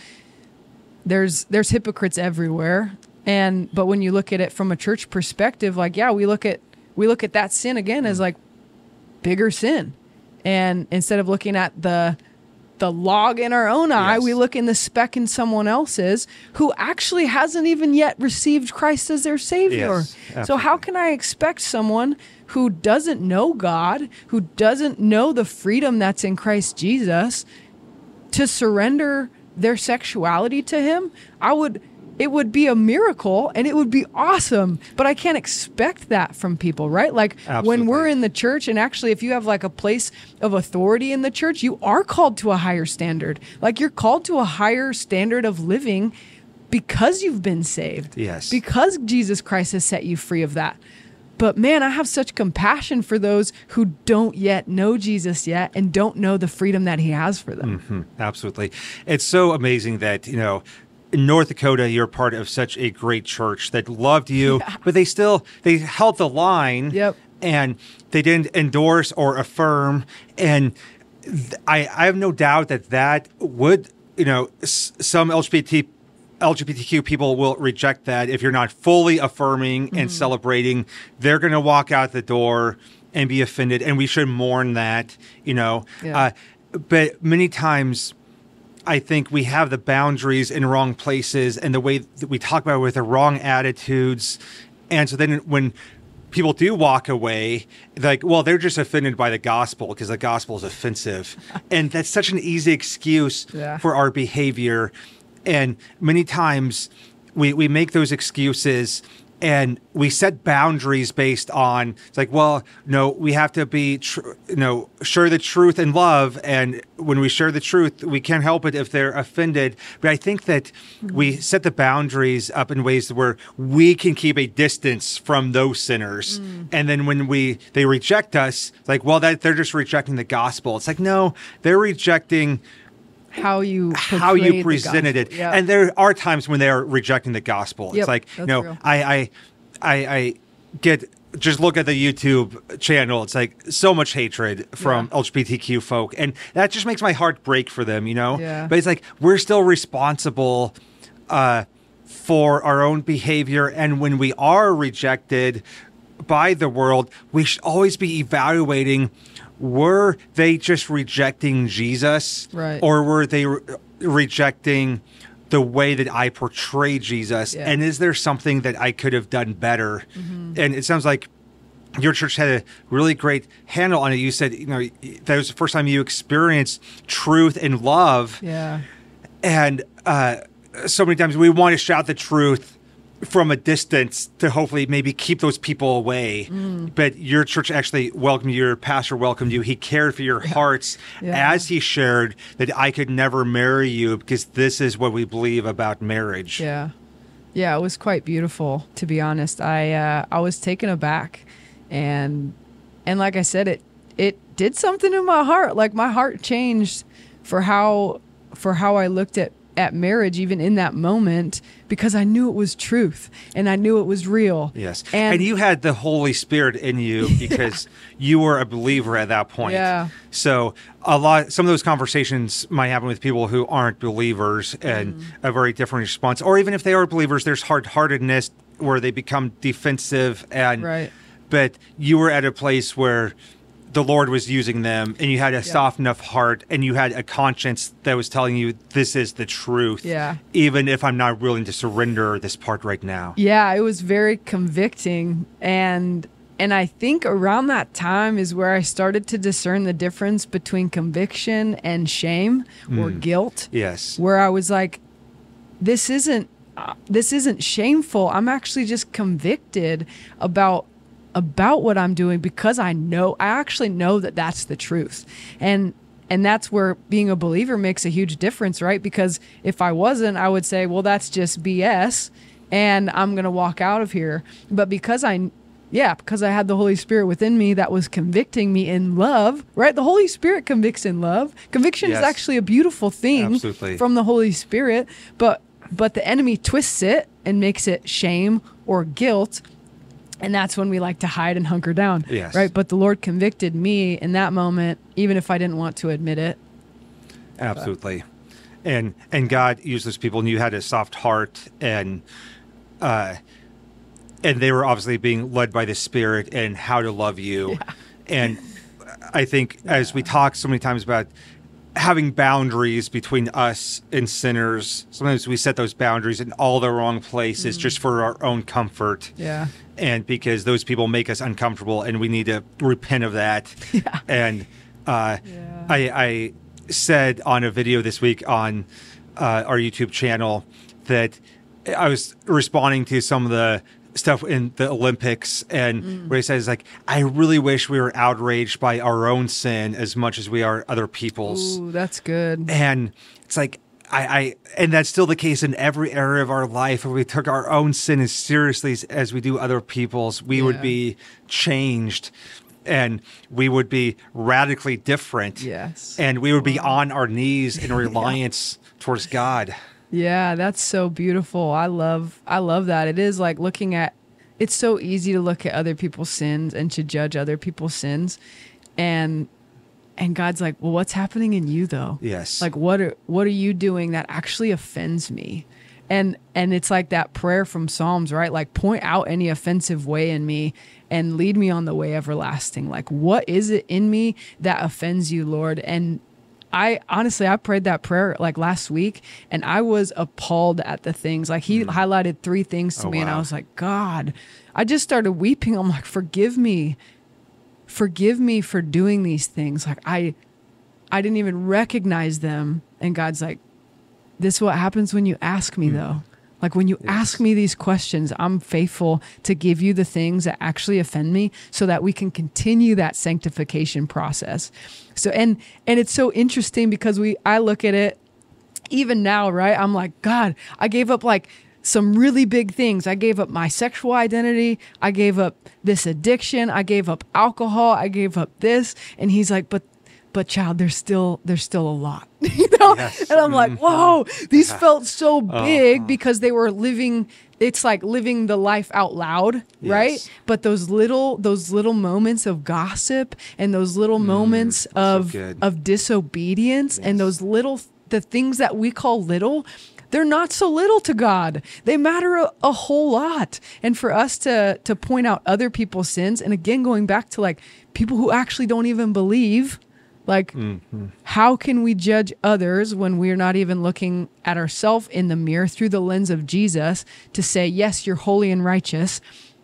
there's there's hypocrites everywhere. And but when you look at it from a church perspective, like yeah, we look at we look at that sin again as like bigger sin. And instead of looking at the the log in our own eye, Yes. we look in the speck in someone else's who actually hasn't even yet received Christ as their Savior. Yes, so how absolutely. can I expect someone who doesn't know God, who doesn't know the freedom that's in Christ Jesus, to surrender their sexuality to Him? I would... It would be a miracle and it would be awesome, but I can't expect that from people, right? Like Absolutely. when we're in the church, and actually if you have like a place of authority in the church, you are called to a higher standard. Like you're called to a higher standard of living because you've been saved. Yes. Because Jesus Christ has set you free of that. But man, I have such compassion for those who don't yet know Jesus yet and don't know the freedom that He has for them. Mm-hmm. Absolutely. It's so amazing that, you know, in North Dakota, you're part of such a great church that loved you, Yeah. but they still, they held the line. Yep. And they didn't endorse or affirm. And th- I, I have no doubt that that would, you know, s- some L G B T L G B T Q people will reject that if you're not fully affirming and celebrating. They're going to walk out the door and be offended, and we should mourn that, you know. Yeah. Uh, but many times, I think we have the boundaries in wrong places and the way that we talk about it with the wrong attitudes. And so then when people do walk away, like, well, they're just offended by the gospel because the gospel is offensive. And that's such an easy excuse Yeah. for our behavior. And many times we, we make those excuses and we set boundaries based on, it's like, well, no, we have to be, tr- you know, share the truth in love. And when we share the truth, we can't help it if they're offended. But I think that we set the boundaries up in ways where we can keep a distance from those sinners. And then when we they reject us, it's like, well, that they're just rejecting the gospel. It's like, no, they're rejecting How you how you portrayed the presented it. gospel. Yeah. And there are times when they are rejecting the gospel. Yep, it's like, that's you know, real. I, I, I, I get, just look at the YouTube channel. It's like so much hatred from Yeah. L G B T Q folk. And that just makes my heart break for them, you know? Yeah. But it's like, we're still responsible uh, for our own behavior. And when we are rejected by the world, we should always be evaluating, were they just rejecting Jesus? Right. Or were they re- rejecting the way that I portray Jesus? Yeah. And is there something that I could have done better? And it sounds like your church had a really great handle on it. You said, you know, that was the first time you experienced truth and love. Yeah. And uh, so many times we want to shout the truth from a distance to hopefully maybe keep those people away. Mm. But your church actually welcomed you, your pastor welcomed you. He cared for your hearts Yeah. as he shared that I could never marry you because this is what we believe about marriage. Yeah. Yeah, it was quite beautiful, to be honest. I uh, I was taken aback, and and like I said, it it did something in my heart. Like my heart changed for how for how I looked at at marriage, even in that moment, because I knew it was truth and I knew it was real. Yes. and, And, you had the Holy Spirit in you because you were a believer at that point. Yeah. So a lot, some of those conversations might happen with people who aren't believers and Mm. a very different response. Or even if they are believers, there's hard-heartedness where they become defensive. And, Right. but you were at a place where the Lord was using them and you had a soft enough heart and you had a conscience that was telling you this is the truth. Yeah. Even if I'm not willing to surrender this part right now. Yeah, it was very convicting, and and I think around that time is where I started to discern the difference between conviction and shame or guilt. Yes. Where I was like, this isn't uh, this isn't shameful. I'm actually just convicted about about what I'm doing because I know I actually know that that's the truth. And and that's where being a believer makes a huge difference, right? Because if I wasn't, I would say, well, that's just B S and I'm going to walk out of here. But because I Yeah, because I had the Holy Spirit within me that was convicting me in love, right? The Holy Spirit convicts in love. Conviction Yes. is actually a beautiful thing Absolutely. from the Holy Spirit, but but the enemy twists it and makes it shame or guilt. And that's when we like to hide and hunker down, Yes. right? But the Lord convicted me in that moment, even if I didn't want to admit it. Absolutely. And and God used those people, and you had a soft heart, and uh, and they were obviously being led by the Spirit and how to love you. Yeah. And I think as we talk so many times about having boundaries between us and sinners, sometimes we set those boundaries in all the wrong places Mm. just for our own comfort. Yeah. And because those people make us uncomfortable, and we need to repent of that. Yeah. And uh, Yeah. I, I said on a video this week on uh, our YouTube channel that I was responding to some of the stuff in the Olympics, and Mm. what he says, like, I really wish we were outraged by our own sin as much as we are other people's. Ooh, that's good. And it's like, I, I, and that's still the case in every area of our life. If we took our own sin as seriously as, as we do other people's, we Yeah. would be changed, and we would be radically different. Yes. And we would be on our knees in reliance towards God. Yeah, that's so beautiful. I love I love that. It is like looking at it's so easy to look at other people's sins and to judge other people's sins. And and God's like, "Well, what's happening in you though?" Yes. Like what are what are you doing that actually offends me? And and it's like that prayer from Psalms, right? Like point out any offensive way in me and lead me on the way everlasting. Like what is it in me that offends you, Lord? And I honestly, I prayed that prayer like last week, and I was appalled at the things. Like he highlighted three things to Oh, me, and I wow. was like, God, I just started weeping. I'm like, forgive me, forgive me for doing these things. Like I, I didn't even recognize them. And God's like, this is what happens when you ask me, though. Like when you ask me these questions, I'm faithful to give you the things that actually offend me so that we can continue that sanctification process. So, and, and it's so interesting because we, I look at it even now, right? I'm like, God, I gave up like some really big things. I gave up my sexual identity. I gave up this addiction. I gave up alcohol. I gave up this. And he's like, but but child, there's still there's still a lot, you know. Yes. And I'm like, whoa, these felt so Uh-huh. big because they were living. It's like living the life out loud, right? Yes. But those little those little moments of gossip and those little moments of good. of disobedience and Yes. those little the things that we call little. They're not so little to God. They matter a, a whole lot. And for us to to point out other people's sins, and again going back to like people who actually don't even believe. Like, Mm-hmm. how can we judge others when we're not even looking at ourselves in the mirror through the lens of Jesus to say, yes, you're holy and righteous,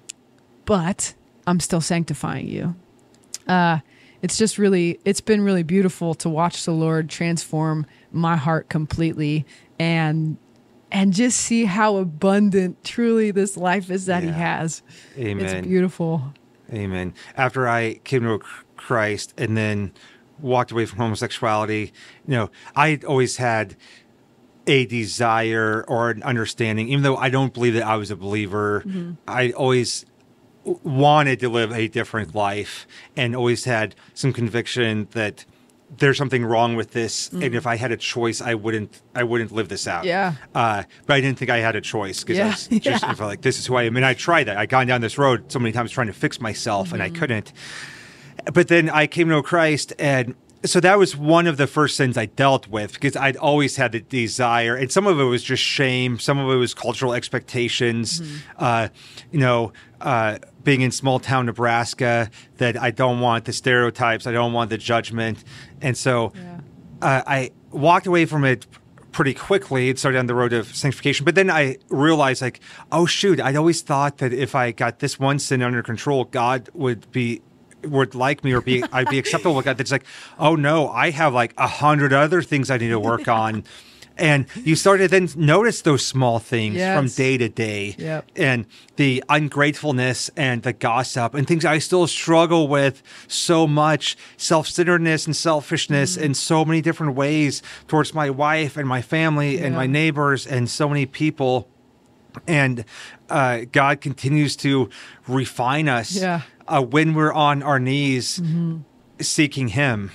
but I'm still sanctifying you. Uh, it's just really, it's been really beautiful to watch the Lord transform my heart completely and and just see how abundant truly this life is that he Yeah. has. Amen. It's beautiful. Amen. After I came to Christ and then walked away from homosexuality, you know, I always had a desire or an understanding, even though I don't believe that I was a believer, Mm-hmm. I always w- wanted to live a different life and always had some conviction that there's something wrong with this, and if I had a choice, I wouldn't I wouldn't live this out. Mm. Yeah. Uh, but I didn't think I had a choice because I Yeah. was just Yeah. I felt like this is who I am, and I tried that. I gone down this road so many times trying to fix myself, and I Mm-hmm. couldn't. But then I came to know Christ, and so that was one of the first sins I dealt with because I'd always had the desire, and some of it was just shame, some of it was cultural expectations. Mm-hmm. Uh, you know, uh, being in small town Nebraska, that I don't want the stereotypes, I don't want the judgment, and so Yeah. uh, I walked away from it pretty quickly and started on the road of sanctification. But then I realized, like, oh shoot, I'd always thought that if I got this one sin under control, God would be would like me or be I'd be acceptable with God. That's like, oh no, I have like a hundred other things I need to work on. And you started then notice those small things Yes. from day to day, Yep. and the ungratefulness and the gossip and things I still struggle with so much, self-centeredness and selfishness Mm-hmm. in so many different ways towards my wife and my family and Yeah. my neighbors and so many people. And uh, God continues to refine us Yeah. uh, when we're on our knees Mm-hmm. seeking Him.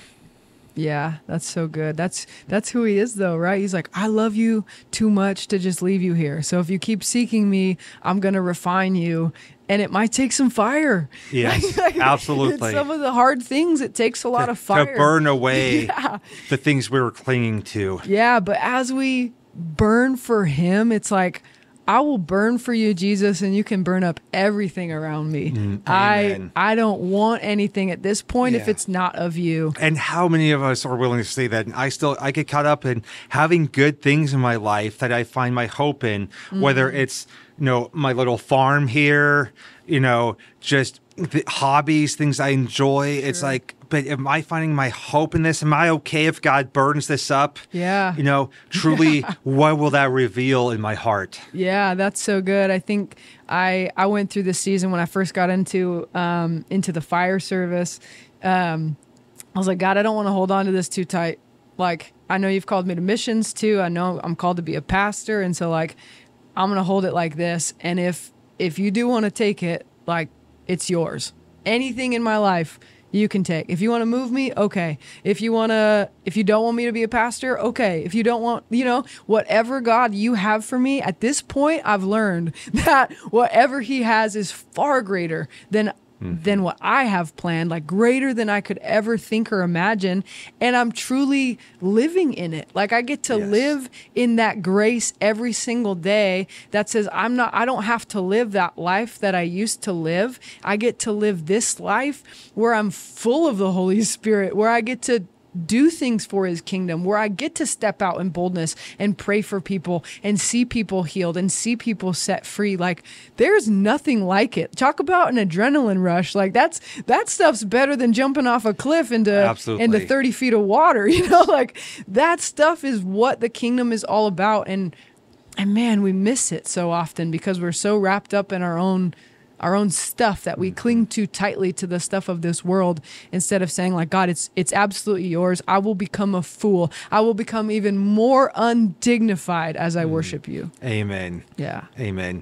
Yeah, that's so good. That's that's who he is though, right? He's like, I love you too much to just leave you here. So if you keep seeking me, I'm going to refine you, and it might take some fire. Yes, Like, absolutely. it's some of the hard things, it takes a lot to, of fire. to burn away Yeah. the things we were clinging to. Yeah, but as we burn for him, it's like, I will burn for you, Jesus, and you can burn up everything around me. Mm, I amen. I don't want anything at this point if Yeah. it's not of you. And how many of us are willing to say that? And I still, I get caught up in having good things in my life that I find my hope in, Mm. whether it's, you know, my little farm here, you know, just the hobbies, things I enjoy. It's Sure. like, but am I finding my hope in this? Am I okay if God burns this up? Yeah. You know, truly, what will that reveal in my heart? Yeah, that's so good. I think I I went through this season when I first got into um into the fire service. Um I was like, God, I don't want to hold on to this too tight. Like, I know you've called me to missions too. I know I'm called to be a pastor, and so like I'm going to hold it like this, and if if you do want to take it, like it's yours. Anything in my life you can take. If you want to move me, okay. If you want to, if you don't want me to be a pastor, okay. If you don't want, you know, whatever God you have for me, at this point, I've learned that whatever he has is far greater than Mm-hmm. than what I have planned, like greater than I could ever think or imagine. And I'm truly living in it. Like I get to Yes. live in that grace every single day that says, I'm not, I don't have to live that life that I used to live. I get to live this life where I'm full of the Holy Spirit, where I get to do things for his kingdom, where I get to step out in boldness and pray for people and see people healed and see people set free. Like there's nothing like it. Talk about an adrenaline rush. Like that's, that stuff's better than jumping off a cliff into, Absolutely. into thirty feet of water. You know, like that stuff is what the kingdom is all about. And, and man, we miss it so often because we're so wrapped up in our own our own stuff that we cling too tightly to the stuff of this world instead of saying like, God, it's it's absolutely yours. I will become a fool. I will become even more undignified as I worship you. Amen. Yeah. Amen.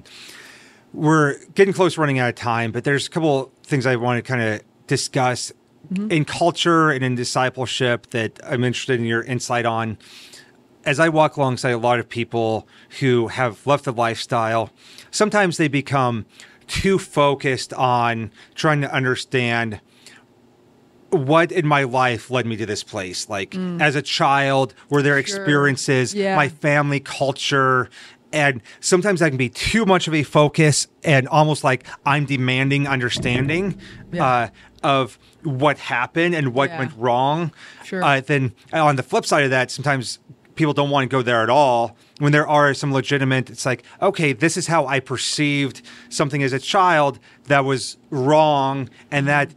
We're getting close to running out of time, but there's a couple things I want to kind of discuss mm-hmm. in culture and in discipleship that I'm interested in your insight on. As I walk alongside a lot of people who have left the lifestyle, sometimes they become too focused on trying to understand what in my life led me to this place. Like mm. as a child, were there experiences, sure. yeah. my family culture, and sometimes that can be too much of a focus and almost like I'm demanding understanding yeah. uh, of what happened and what yeah. went wrong. Sure. Uh, then on the flip side of that, sometimes people don't want to go there at all. When there are some legitimate, it's like, okay, this is how I perceived something as a child that was wrong, and that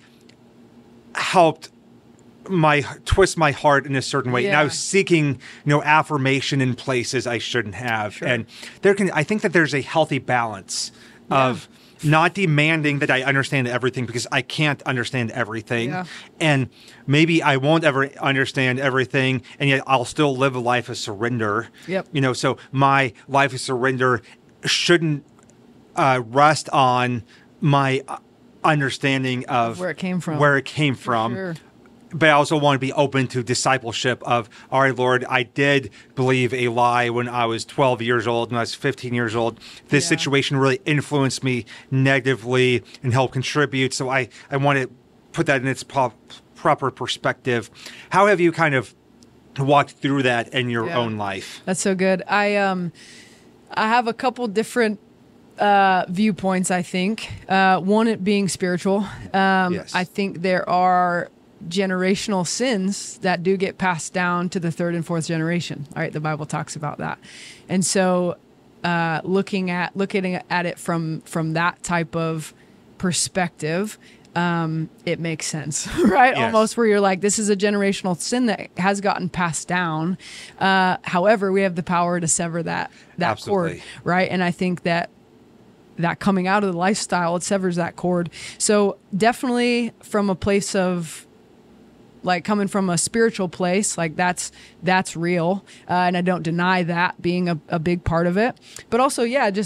helped my twist my heart in a certain way. Yeah. And I was seeking, you know, affirmation in places I shouldn't have. Sure. And there can, I think that there's a healthy balance yeah. of not demanding that I understand everything because I can't understand everything. Yeah. And maybe I won't ever understand everything, and yet I'll still live a life of surrender. Yep. You know, so my life of surrender shouldn't uh, rest on my understanding of where it came from. Where it came from. Sure. But I also want to be open to discipleship of, all right, Lord, I did believe a lie when I was twelve years old, when I was fifteen years old. This yeah. situation really influenced me negatively and helped contribute. So I, I want to put that in its pro- proper perspective. How have you kind of walked through that in your yeah. own life? That's so good. I um, I have a couple different uh, viewpoints, I think. Uh, one, it being spiritual. Um, yes. I think there are generational sins that do get passed down to the third and fourth generation. All right, the Bible talks about that. And so uh, looking at looking at it from from that type of perspective, um, it makes sense, right? Yes. Almost where you're like, this is a generational sin that has gotten passed down. Uh, however, we have the power to sever that that Absolutely. cord, right? And I think that that coming out of the lifestyle, it severs that cord. So definitely from a place of like coming from a spiritual place, like that's that's real, uh, and I don't deny that being a, a big part of it. But also, yeah, just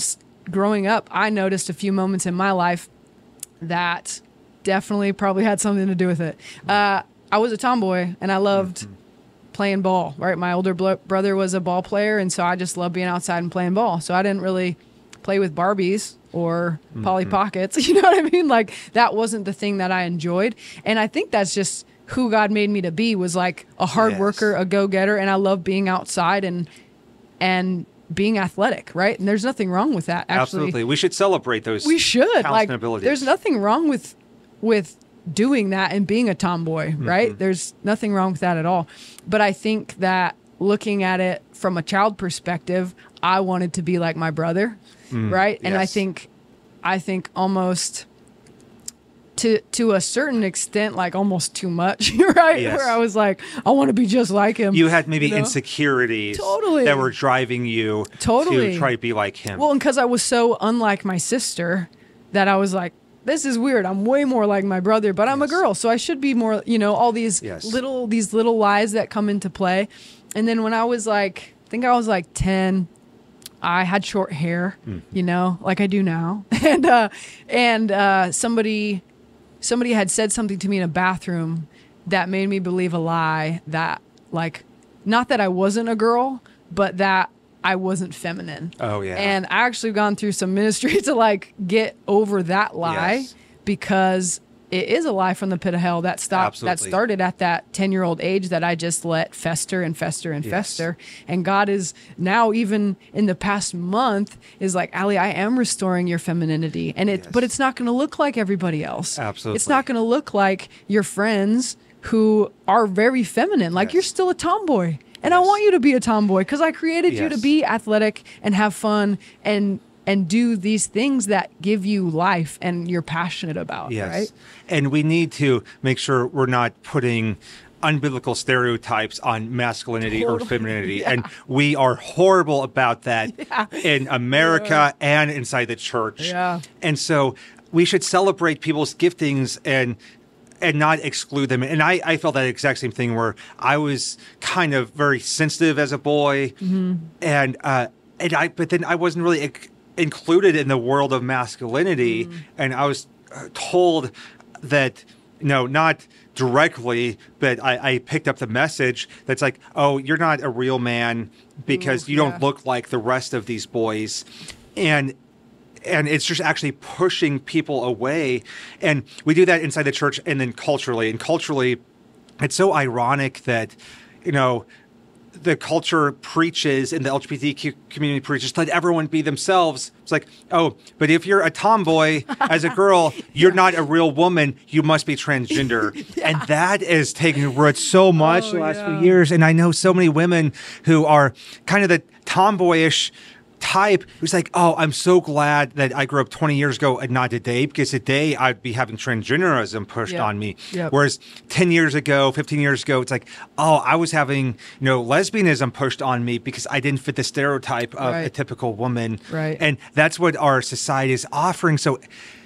growing up, I noticed a few moments in my life that definitely probably had something to do with it. Uh, I was a tomboy and I loved mm-hmm. playing ball, right? My older blo- brother was a ball player. And so I just loved being outside and playing ball. So I didn't really play with Barbies or mm-hmm. Polly Pockets. You know what I mean? Like that wasn't the thing that I enjoyed. And I think that's just who God made me to be, was like a hard yes. worker, a go-getter. And I love being outside and, and, being athletic, right? And there's nothing wrong with that. Actually, absolutely, we should celebrate those. We should. Like, abilities. There's nothing wrong with with doing that and being a tomboy, mm-hmm. right? There's nothing wrong with that at all. But I think that looking at it from a child perspective, I wanted to be like my brother, mm, right? And yes. I think, I think almost to to a certain extent, like almost too much, right? Yes. Where I was like, I want to be just like him. You had maybe you know? insecurities totally. that were driving you totally. to try to be like him. Well, and because I was so unlike my sister that I was like, this is weird. I'm way more like my brother, but I'm yes. a girl, so I should be more, you know, all these yes. little these little lies that come into play. And then when I was like, I think I was like ten, I had short hair, mm. you know, like I do now. and uh, and uh, somebody... Somebody had said something to me in a bathroom that made me believe a lie that, like, not that I wasn't a girl, but that I wasn't feminine. Oh, yeah. And I actually gone through some ministry to, like, get over that lie yes. because it is a lie from the pit of hell that stopped, Absolutely. that started at that ten-year-old age that I just let fester and fester and yes. fester. And God is now, even in the past month, is like, Allie, I am restoring your femininity. And it, yes. but it's not going to look like everybody else. Absolutely. It's not going to look like your friends who are very feminine. Like yes. you're still a tomboy. And yes. I want you to be a tomboy because I created yes. you to be athletic and have fun and and do these things that give you life and you're passionate about, yes. right? And we need to make sure we're not putting unbiblical stereotypes on masculinity totally. or femininity. Yeah. And we are horrible about that yeah. in America yeah. and inside the church. Yeah. And so we should celebrate people's giftings and and not exclude them. And I, I felt that exact same thing where I was kind of very sensitive as a boy. Mm-hmm. And, uh, and I, but then I wasn't really included in the world of masculinity. Mm. And I was told that, you know, not directly, but I, I picked up the message that's like, oh, you're not a real man because Ooh, you yeah. don't look like the rest of these boys. And and it's just actually pushing people away. And we do that inside the church and then culturally. And culturally, it's so ironic that, you know, the culture preaches and the L G B T Q community preaches, let everyone be themselves. It's like, oh, but if you're a tomboy as a girl, you're yeah. not a real woman. You must be transgender. yeah. And that is taking root so much oh, the last yeah. few years. And I know so many women who are kind of the tomboyish type who's like, oh, I'm so glad that I grew up twenty years ago and not today, because today I'd be having transgenderism pushed yep. on me. Yep. Whereas ten years ago, fifteen years ago, it's like, oh, I was having, you know, lesbianism pushed on me because I didn't fit the stereotype of right. a typical woman. Right. And that's what our society is offering. So,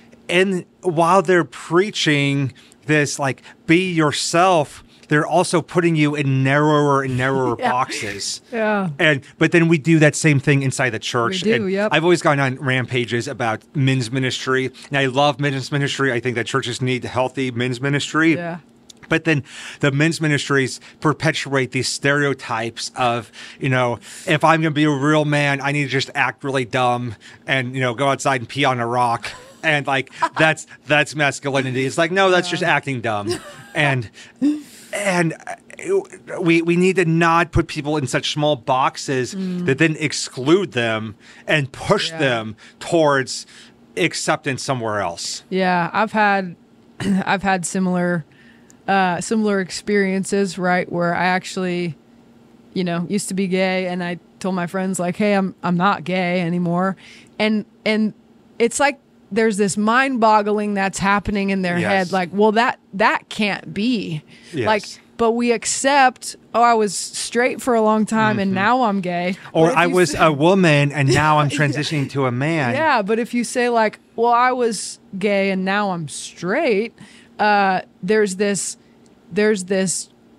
and while they're preaching this, like, be yourself, they're also putting you in narrower and narrower yeah. boxes. Yeah. And but then we do that same thing inside the church. We do, and yep. I've always gone on rampages about men's ministry. And I love men's ministry. I think that churches need healthy men's ministry. Yeah. But then the men's ministries perpetuate these stereotypes of, you know, if I'm going to be a real man, I need to just act really dumb and, you know, go outside and pee on a rock. And like, that's that's masculinity. It's like, no, that's yeah. just acting dumb. And And we we need to not put people in such small boxes mm. that then exclude them and push yeah. them towards acceptance somewhere else. Yeah, I've had I've had similar uh, similar experiences, right, where I actually, you know, used to be gay, and I told my friends like, "Hey, I'm I'm not gay anymore," and and it's like there's this mind-boggling that's happening in their yes. head, like, well, that that can't be. Yes. Like, but we accept, oh, I was straight for a long time mm-hmm. and now I'm gay. Or I was say, a woman and now I'm transitioning yeah. to a man. Yeah, but if you say like, well, I was gay and now I'm straight, uh, there's this, there's this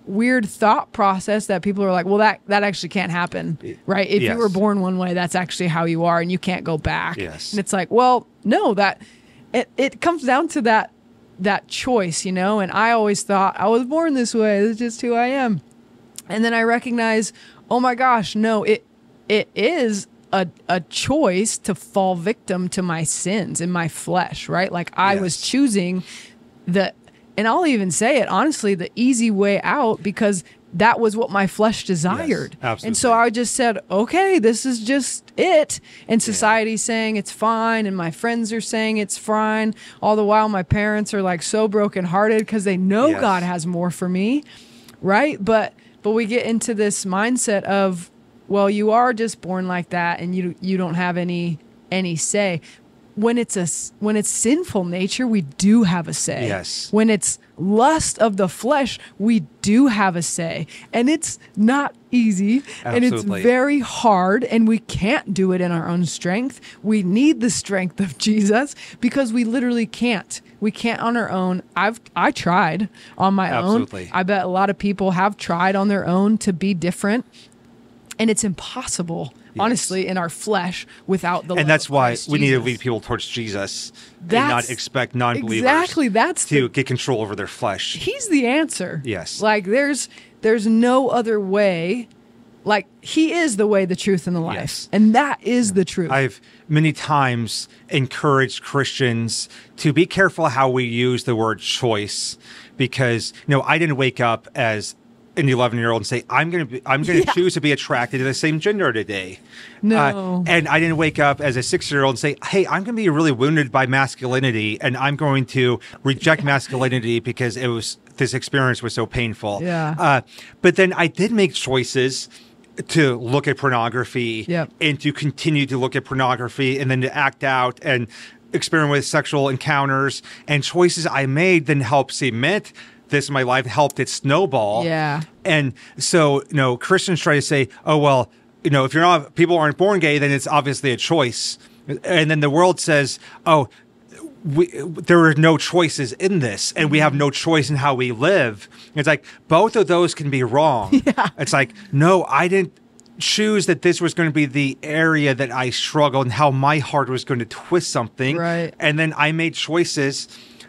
weird thought process that people are like, well, that, that actually can't happen, right? If Yes. you were born one way, that's actually how you are and you can't go back. Yes. And it's like, well, no, that it, it comes down to that, that choice, you know? And I always thought I was born this way. This is just who I am. And then I recognize, oh my gosh, no, it, it is a, a choice to fall victim to my sins in my flesh, right? Like I Yes. was choosing the, and I'll even say it honestly, the easy way out, because that was what my flesh desired. absolutely. And so I just said, okay, this is just it. And society's saying it's fine. And my friends are saying it's fine. All the while my parents are like so brokenhearted because they know Yes. God has more for me. Right. But, but we get into this mindset of, well, you are just born like that and you, you don't have any, any say. When it's a when it's sinful nature, we do have a say. Yes. When it's lust of the flesh, we do have a say, and it's not easy, and it's Absolutely. very hard, and we can't do it in our own strength. We need the strength of Jesus because we literally can't. We can't on our own. I've I tried on my Absolutely. own. I bet a lot of people have tried on their own to be different, and it's impossible. Yes. Honestly, in our flesh, without the love And that's of why Christ we need to Jesus. lead people towards Jesus and That's- not expect non-believers exactly, that's to the- get control over their flesh. He's the answer. Yes. Like there's there's no other way. Like he is the way, the truth, and the life. Yes. And that is the truth. I've many times encouraged Christians to be careful how we use the word choice, because you know I didn't wake up as an eleven-year-old and say I'm going to be, I'm going to Yeah. choose to be attracted to the same gender today. No. Uh, and I didn't wake up as a six-year-old and say, hey, I'm going to be really wounded by masculinity, and I'm going to reject masculinity because it was this experience was so painful. Yeah. Uh, but then I did make choices to look at pornography Yep. and to continue to look at pornography and then to act out and experiment with sexual encounters, and choices I made then helped cement this in my life, helped it snowball. Yeah. And so, you know, Christians try to say, oh, well, you know, if you're not, people aren't born gay, then it's obviously a choice. And then the world says, oh, we, there are no choices in this, and we have no choice in how we live. It's like both of those can be wrong. Yeah. It's like, no, I didn't choose that this was going to be the area that I struggled and how my heart was going to twist something. Right. And then I made choices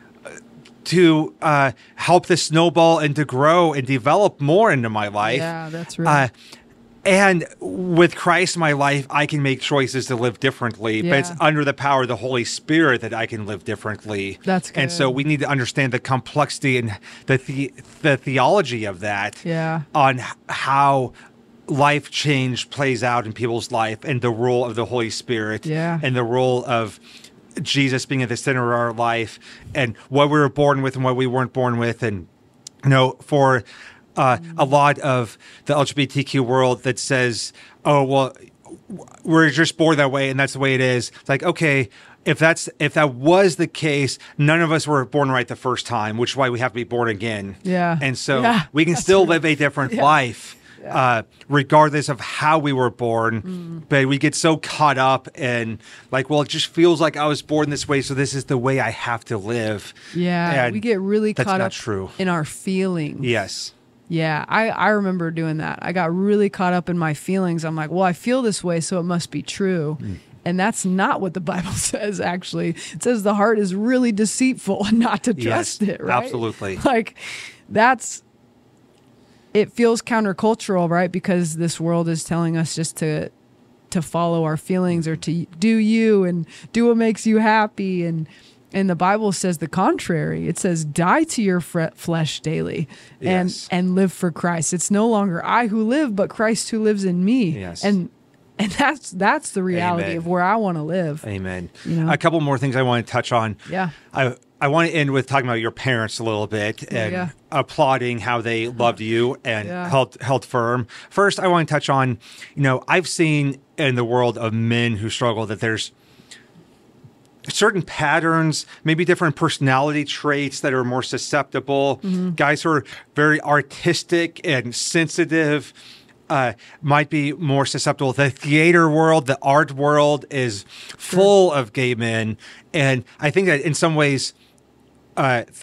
to uh, help the snowball and to grow and develop more into my life. Yeah, that's right. Uh, and with Christ in my life, I can make choices to live differently, but it's Yeah. under the power of the Holy Spirit that I can live differently. That's And so good. we need to understand the complexity and the the, the theology of that Yeah. on h- how life change plays out in people's life, and the role of the Holy Spirit Yeah. and the role of Jesus being at the center of our life, and what we were born with and what we weren't born with. And, you know, for uh, a lot of the L G B T Q world that says, oh, well, we're just born that way and that's the way it is. It's like, okay, if that's if that was the case, none of us were born right the first time, which is why we have to be born again. Yeah. And so Yeah, we can that's still right. live a different Yeah. life. Yeah. Uh, regardless of how we were born, Mm. but we get so caught up in like, well, it just feels like I was born this way, so this is the way I have to live. Yeah. And We get really that's caught not up true. in our feelings. Yes. Yeah, I, I remember doing that. I got really caught up in my feelings. I'm like, well, I feel this way, so it must be true. Mm. And that's not what the Bible says, actually. It says the heart is really deceitful and not to trust Yes, it, right? absolutely. Like, that's, it feels countercultural, right? Because this world is telling us just to to follow our feelings or to do you and do what makes you happy. And and the Bible says the contrary. It says, die to your fre- flesh daily and, Yes. and live for Christ. It's no longer I who live, but Christ who lives in me. Yes. And and that's that's the reality Amen. of where I want to live. Amen. You know? A couple more things I want to touch on. Yeah. I I want to end with talking about your parents a little bit and yeah. applauding how they loved you and Yeah. held held firm. First, I want to touch on, you know, I've seen in the world of men who struggle that there's certain patterns, maybe different personality traits that are more susceptible. Mm-hmm. Guys who are very artistic and sensitive uh, might be more susceptible. The theater world, the art world is full of gay men. And I think that in some ways, uh,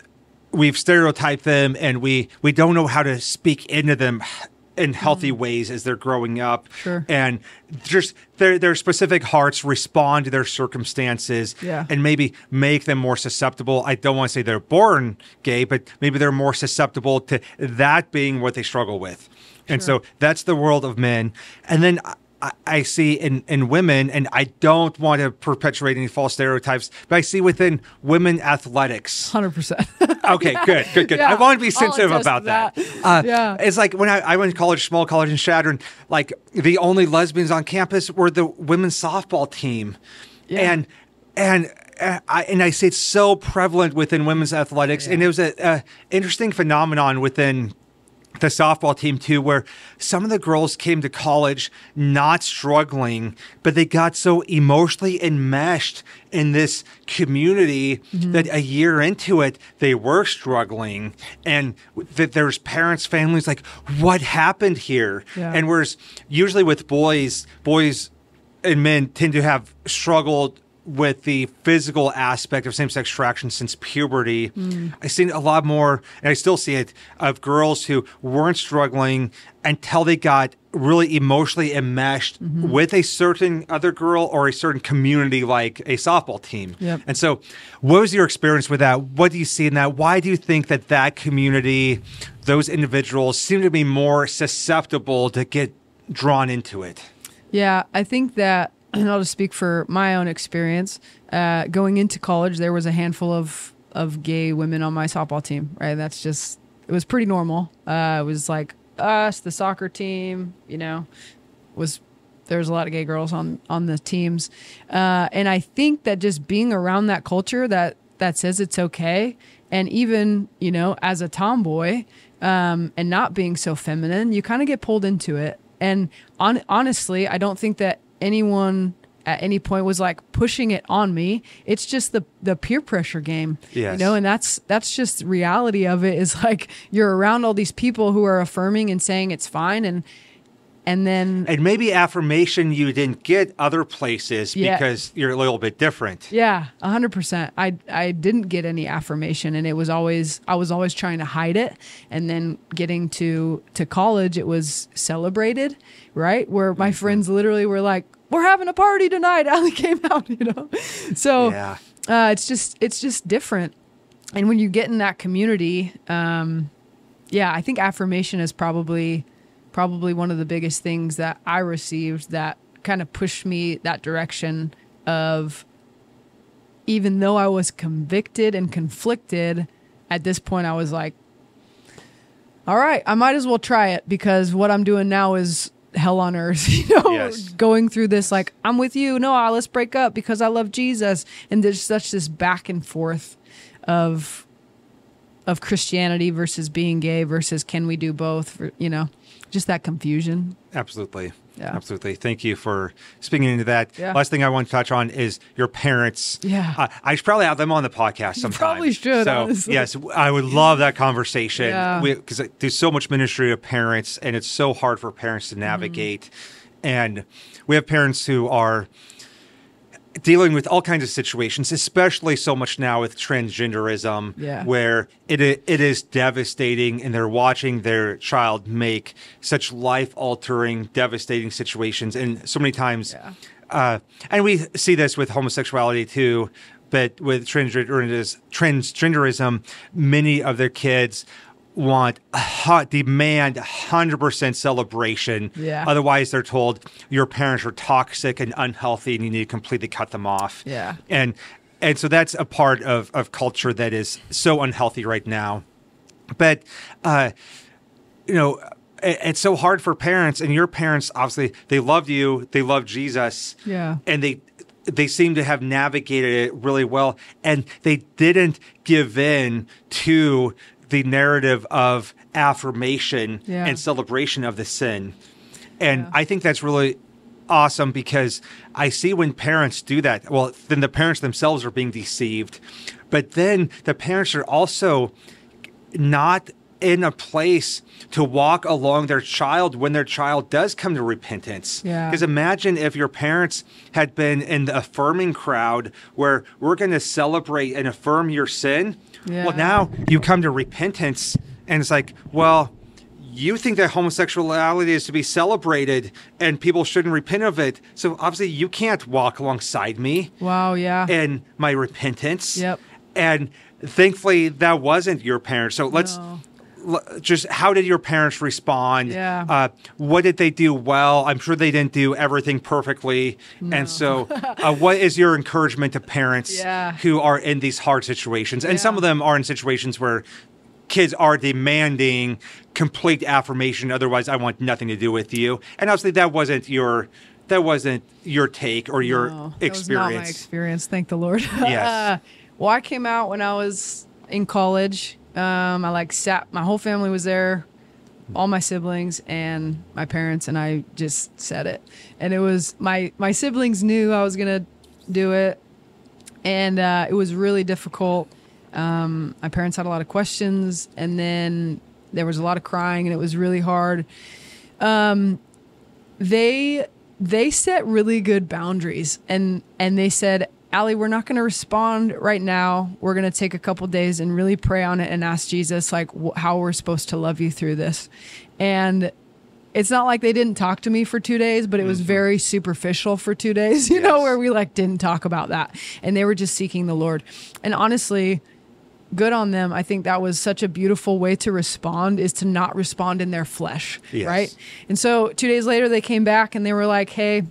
we've stereotyped them, and we we don't know how to speak into them in healthy mm. ways as they're growing up. Sure. And just their their specific hearts respond to their circumstances yeah. and maybe make them more susceptible. I don't want to say they're born gay, but maybe they're more susceptible to that being what they struggle with. Sure. And so that's the world of men. And then I, I see in, in women, and I don't want to perpetuate any false stereotypes, but I see within women athletics. one hundred percent. Okay, good, good, good. Yeah, I want to be sensitive about that. that. Uh, yeah. It's like when I, I went to college, small college in Chadron, like the only lesbians on campus were the women's softball team. Yeah. And, and, uh, I, and I say it's so prevalent within women's athletics. Yeah. And it was an a interesting phenomenon within the softball team too, where some of the girls came to college not struggling, but they got so emotionally enmeshed in this community mm-hmm. that a year into it, they were struggling. And that there's parents, families like, what happened here? Yeah. And whereas usually with boys, boys and men tend to have struggled with the physical aspect of same-sex attraction since puberty. Mm. I've seen a lot more, and I still see it, of girls who weren't struggling until they got really emotionally enmeshed mm-hmm. with a certain other girl or a certain community like a softball team. Yep. And so what was your experience with that? What do you see in that? Why do you think that that community, those individuals seem to be more susceptible to get drawn into it? Yeah, I think that, and I'll just speak for my own experience. Uh, going into college, there was a handful of, of gay women on my softball team, right? That's just, it was pretty normal. Uh, it was like us, the soccer team, you know, was, there was a lot of gay girls on, on the teams. Uh, and I think that just being around that culture that, that says it's okay. And even, you know, as a tomboy, um, and not being so feminine, you kind of get pulled into it. And on, honestly, I don't think that anyone at any point was like pushing it on me. It's just the the peer pressure game, yes. you know, and that's that's just reality of it. Is like you're around all these people who are affirming and saying it's fine, and and then and maybe affirmation you didn't get other places yeah. because you're a little bit different. Yeah, a hundred percent. I I didn't get any affirmation, and it was always I was always trying to hide it, and then getting to to college, it was celebrated. Right? Where my friends literally were like, we're having a party tonight. Allie came out, you know? So yeah. uh, it's just, it's just different. And when you get in that community, um, yeah, I think affirmation is probably, probably one of the biggest things that I received that kind of pushed me that direction of, even though I was convicted and conflicted, at this point I was like, all right, I might as well try it, because what I'm doing now is hell on earth, you know, yes. going through this, like, I'm with you. No, let's break up because I love Jesus. And there's such this back and forth of, of Christianity versus being gay versus can we do both, for, you know, just that confusion. Absolutely. Yeah. Absolutely. Thank you for speaking into that. Yeah. Last thing I want to touch on is your parents. Yeah. Uh, I should probably have them on the podcast sometime. You probably should, So, honestly. yes, I would love that conversation. Yeah. Because there's so much ministry of parents, and it's so hard for parents to navigate. Mm-hmm. And we have parents who are dealing with all kinds of situations, especially so much now with transgenderism, yeah. where it it is devastating, and they're watching their child make such life-altering, devastating situations, and so many times, yeah. uh, and we see this with homosexuality too, but with transgenderism, transgenderism, many of their kids want hot demand one hundred percent celebration. Yeah. Otherwise, they're told your parents are toxic and unhealthy, and you need to completely cut them off. Yeah. And and so that's a part of of culture that is so unhealthy right now. But uh, you know, it, it's so hard for parents, and your parents obviously they loved you, they loved Jesus. Yeah. And they they seem to have navigated it really well, and they didn't give in to the narrative of affirmation yeah. and celebration of the sin. And yeah. I think that's really awesome, because I see when parents do that, well, then the parents themselves are being deceived, but then the parents are also not in a place to walk along their child when their child does come to repentance. Yeah. Because imagine if your parents had been in the affirming crowd where we're going to celebrate and affirm your sin. Yeah. Well, now you come to repentance and it's like, well, you think that homosexuality is to be celebrated and people shouldn't repent of it. So obviously you can't walk alongside me. Wow, yeah. In my repentance. Yep. And thankfully that wasn't your parents. So let's No. l- just, how did your parents respond? Yeah. Uh, what did they do well? I'm sure they didn't do everything perfectly. No. And so uh, what is your encouragement to parents Yeah. who are in these hard situations? And some Yeah. of them are in situations where kids are demanding complete affirmation. Otherwise, I want nothing to do with you. And obviously, that wasn't your that wasn't your take or your No, experience. That was not my experience. Thank the Lord. Yes. Well, I came out when I was in college. Um, I like sat. My whole family was there, all my siblings and my parents, and I just said it. And it was my my siblings knew I was gonna do it, and uh, it was really difficult. Um, my parents had a lot of questions, and then there was a lot of crying, and it was really hard. Um, they they set really good boundaries, and and they said, Allie, we're not going to respond right now. We're going to take a couple days and really pray on it and ask Jesus like wh- how we're supposed to love you through this. And it's not like they didn't talk to me for two days, but it was very superficial for two days, you Yes. know, where we like didn't talk about that, and they were just seeking the Lord. And honestly, good on them. I think that was such a beautiful way to respond, is to not respond in their flesh. Yes. Right. And so two days later they came back and they were like, hey,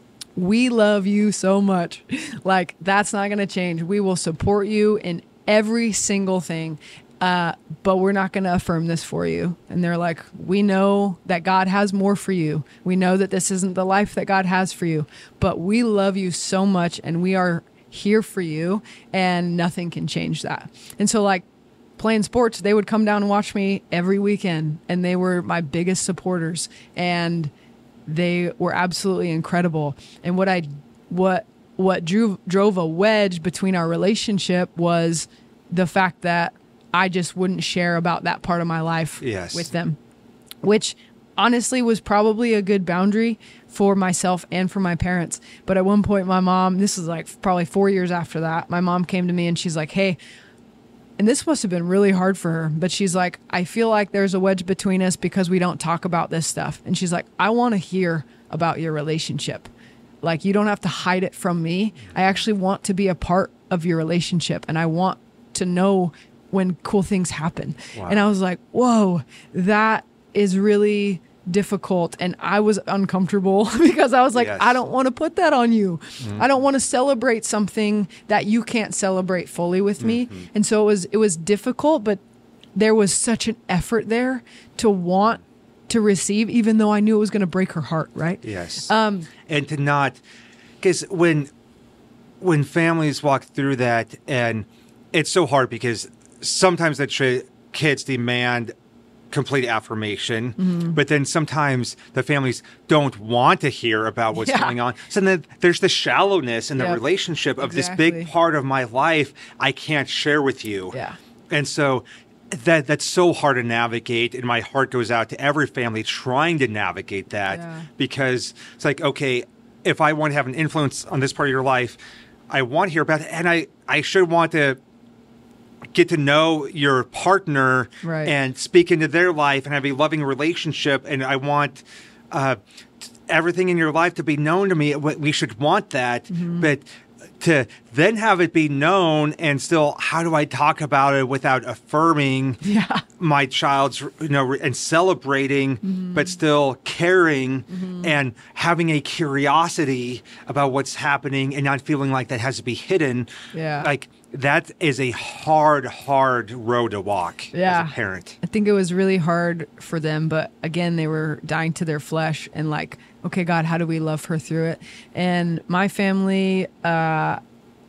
we love you so much. Like, that's not going to change. We will support you in every single thing. Uh, but we're not going to affirm this for you. And they're like, we know that God has more for you. We know that this isn't the life that God has for you, but we love you so much and we are here for you, and nothing can change that. And so like playing sports, they would come down and watch me every weekend, and they were my biggest supporters, and they were absolutely incredible. And what I, what, what drew, drove a wedge between our relationship was the fact that I just wouldn't share about that part of my life Yes. with them, which honestly was probably a good boundary for myself and for my parents. But at one point, my mom, this is like probably four years after that, my mom came to me and she's like, hey, and this must have been really hard for her, but she's like, I feel like there's a wedge between us because we don't talk about this stuff. And she's like, I want to hear about your relationship. Like, you don't have to hide it from me. I actually want to be a part of your relationship, and I want to know when cool things happen. Wow. And I was like, whoa, that is really difficult. And I was uncomfortable because I was like, Yes. I don't want to put that on you. Mm-hmm. I don't want to celebrate something that you can't celebrate fully with me. Mm-hmm. And so it was, it was difficult, but there was such an effort there to want to receive, even though I knew it was going to break her heart. Right. Yes. Um, and to not, because when, when families walk through that, and it's so hard because sometimes the ch- kids demand complete affirmation, mm-hmm. but then sometimes the families don't want to hear about what's Yeah. going on. So then there's the shallowness in the Yep. relationship of Exactly. this big part of my life I can't share with you. Yeah. And so that that's so hard to navigate, and my heart goes out to every family trying to navigate that, Yeah. because it's like, okay, if I want to have an influence on this part of your life, I want to hear about it, and I, I should want to get to know your partner Right. and speak into their life and have a loving relationship. And I want uh, everything in your life to be known to me. We should want that, mm-hmm. but to then have it be known and still, how do I talk about it without affirming Yeah. my child's, you know, and celebrating, mm-hmm. but still caring, mm-hmm. and having a curiosity about what's happening and not feeling like that has to be hidden. Yeah. Like, that is a hard, hard road to walk Yeah. as a parent. I think it was really hard for them, but again, they were dying to their flesh and like, okay, God, how do we love her through it? And my family, uh,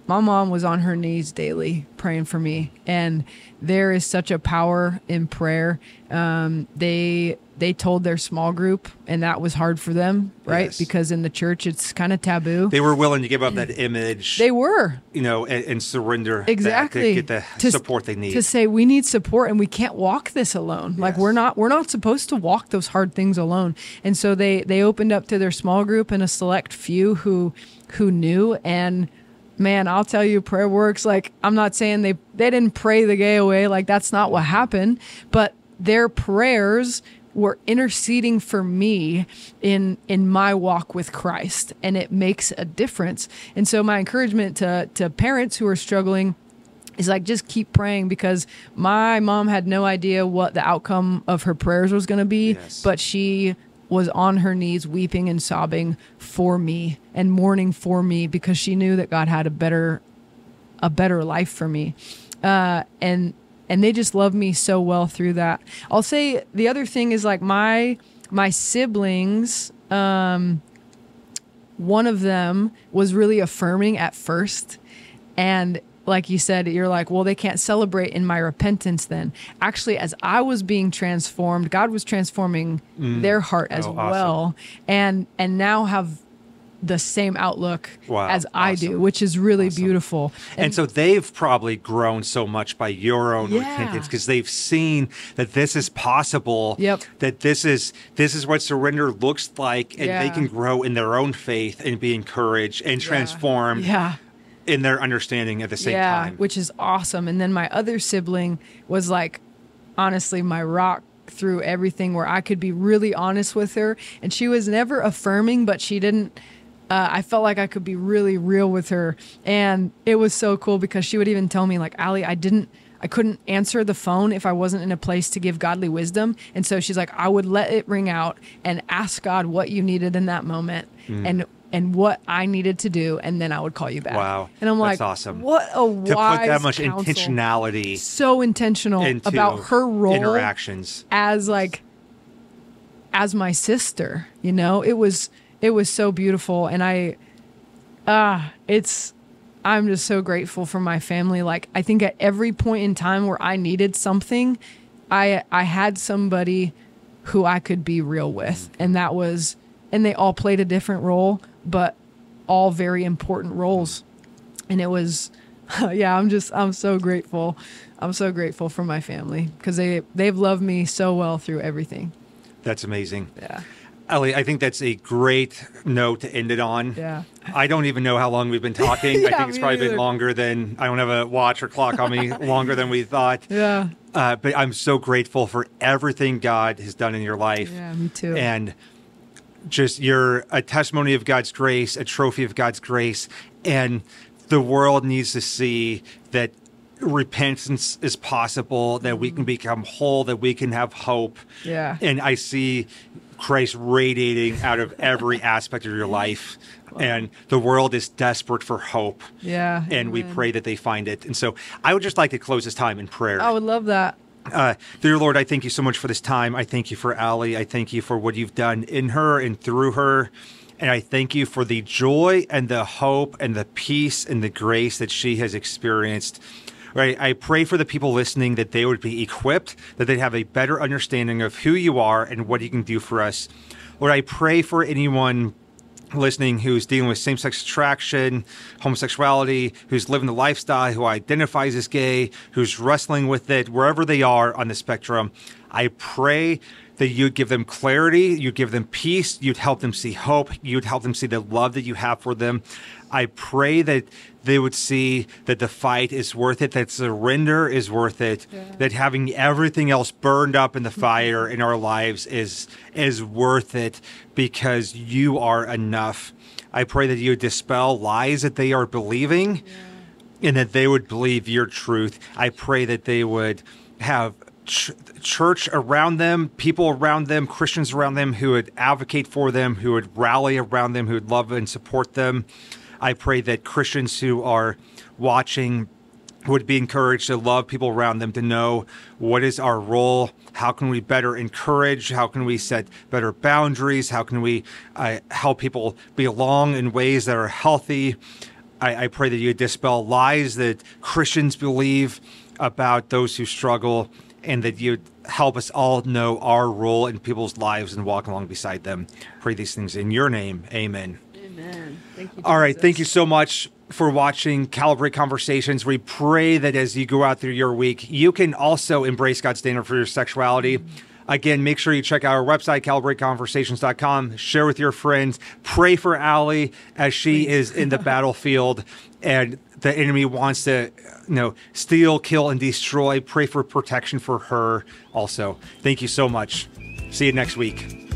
my mom was on her knees daily praying for me, and there is such a power in prayer. Um, they they told their small group, and that was hard for them, right? Yes. Because in the church, it's kind of taboo. They were willing to give up that image. They were, you know, and, and surrender exactly that, to get the to, support they need. To say we need support, and we can't walk this alone. Like Yes. we're not we're not supposed to walk those hard things alone. And so they they opened up to their small group and a select few who who knew. And man, I'll tell you, prayer works. Like, I'm not saying they they didn't pray the gay away. Like, that's not what happened. But their prayers were interceding for me in in my walk with Christ, and it makes a difference. And so my encouragement to to parents who are struggling is like, just keep praying, because my mom had no idea what the outcome of her prayers was going to be, yes. but she was on her knees weeping and sobbing for me and mourning for me, because she knew that God had a better a better life for me. Uh, and And they just love me so well through that. I'll say the other thing is, like, my my siblings, um, one of them was really affirming at first. And like you said, you're like, well, they can't celebrate in my repentance then. Actually, as I was being transformed, God was transforming mm. their heart as oh, awesome. well. And and now have the same outlook wow, as I awesome. do, which is really awesome. beautiful. And, and so they've probably grown so much by your own yeah. repentance, because they've seen that this is possible, yep. that this is this is what surrender looks like, and yeah. they can grow in their own faith and be encouraged and transformed yeah. in their understanding at the same yeah, time. Which is awesome. And then my other sibling was, like, honestly, my rock through everything, where I could be really honest with her. And she was never affirming, but she didn't Uh, I felt like I could be really real with her. And it was so cool, because she would even tell me, like, Allie, I didn't, I couldn't answer the phone if I wasn't in a place to give godly wisdom. And so she's like, I would let it ring out and ask God what you needed in that moment mm. and and what I needed to do, and then I would call you back. Wow. And I'm That's like, awesome. What a wise To put that much counsel. intentionality. So intentional about her role interactions as, like, as my sister, you know? It was It was so beautiful. And I, ah, uh, it's, I'm just so grateful for my family. Like, I think at every point in time where I needed something, I, I had somebody who I could be real with. And that was, and they all played a different role, but all very important roles. And it was, yeah, I'm just, I'm so grateful. I'm so grateful for my family, because they, they've loved me so well through everything. That's amazing. Yeah. Ellie, I think that's a great note to end it on. Yeah. I don't even know how long we've been talking. yeah, I think it's probably either. been longer than, I don't have a watch or clock on me, longer than we thought. Yeah. Uh, but I'm so grateful for everything God has done in your life. Yeah, me too. And just, you're a testimony of God's grace, a trophy of God's grace. And the world needs to see that repentance is possible, that we can become whole, that we can have hope. Yeah. And I see Christ radiating out of every aspect of your life. Wow. And the world is desperate for hope. Yeah. And amen. We pray that they find it. And so I would just like to close this time in prayer. I would love that. Uh, dear Lord, I thank you so much for this time. I thank you for Allie. I thank you for what you've done in her and through her. And I thank you for the joy and the hope and the peace and the grace that she has experienced. Right. I pray for the people listening that they would be equipped, that they'd have a better understanding of who you are and what you can do for us. Lord, I pray for anyone listening who's dealing with same-sex attraction, homosexuality, who's living the lifestyle, who identifies as gay, who's wrestling with it, wherever they are on the spectrum. I pray that you'd give them clarity, you'd give them peace, you'd help them see hope, you'd help them see the love that you have for them. I pray that they would see that the fight is worth it, that surrender is worth it, yeah. that having everything else burned up in the fire in our lives is is worth it, because you are enough. I pray that you would dispel lies that they are believing, yeah. and that they would believe your truth. I pray that they would have ch- church around them, people around them, Christians around them who would advocate for them, who would rally around them, who would love and support them. I pray that Christians who are watching would be encouraged to love people around them, to know what is our role, how can we better encourage, how can we set better boundaries, how can we uh, help people belong in ways that are healthy. I, I pray that you dispel lies that Christians believe about those who struggle, and that you help us all know our role in people's lives and walk along beside them. Pray these things in your name. Amen. Amen. Thank you, all right. Jesus. Thank you so much for watching Calibrate Conversations. We pray that as you go out through your week, you can also embrace God's standard for your sexuality. Mm-hmm. Again, make sure you check out our website, calibrate conversations dot com. Share with your friends. Pray for Allie as she Please. is in the battlefield and the enemy wants to, you know, steal, kill, and destroy. Pray for protection for her also. Thank you so much. See you next week.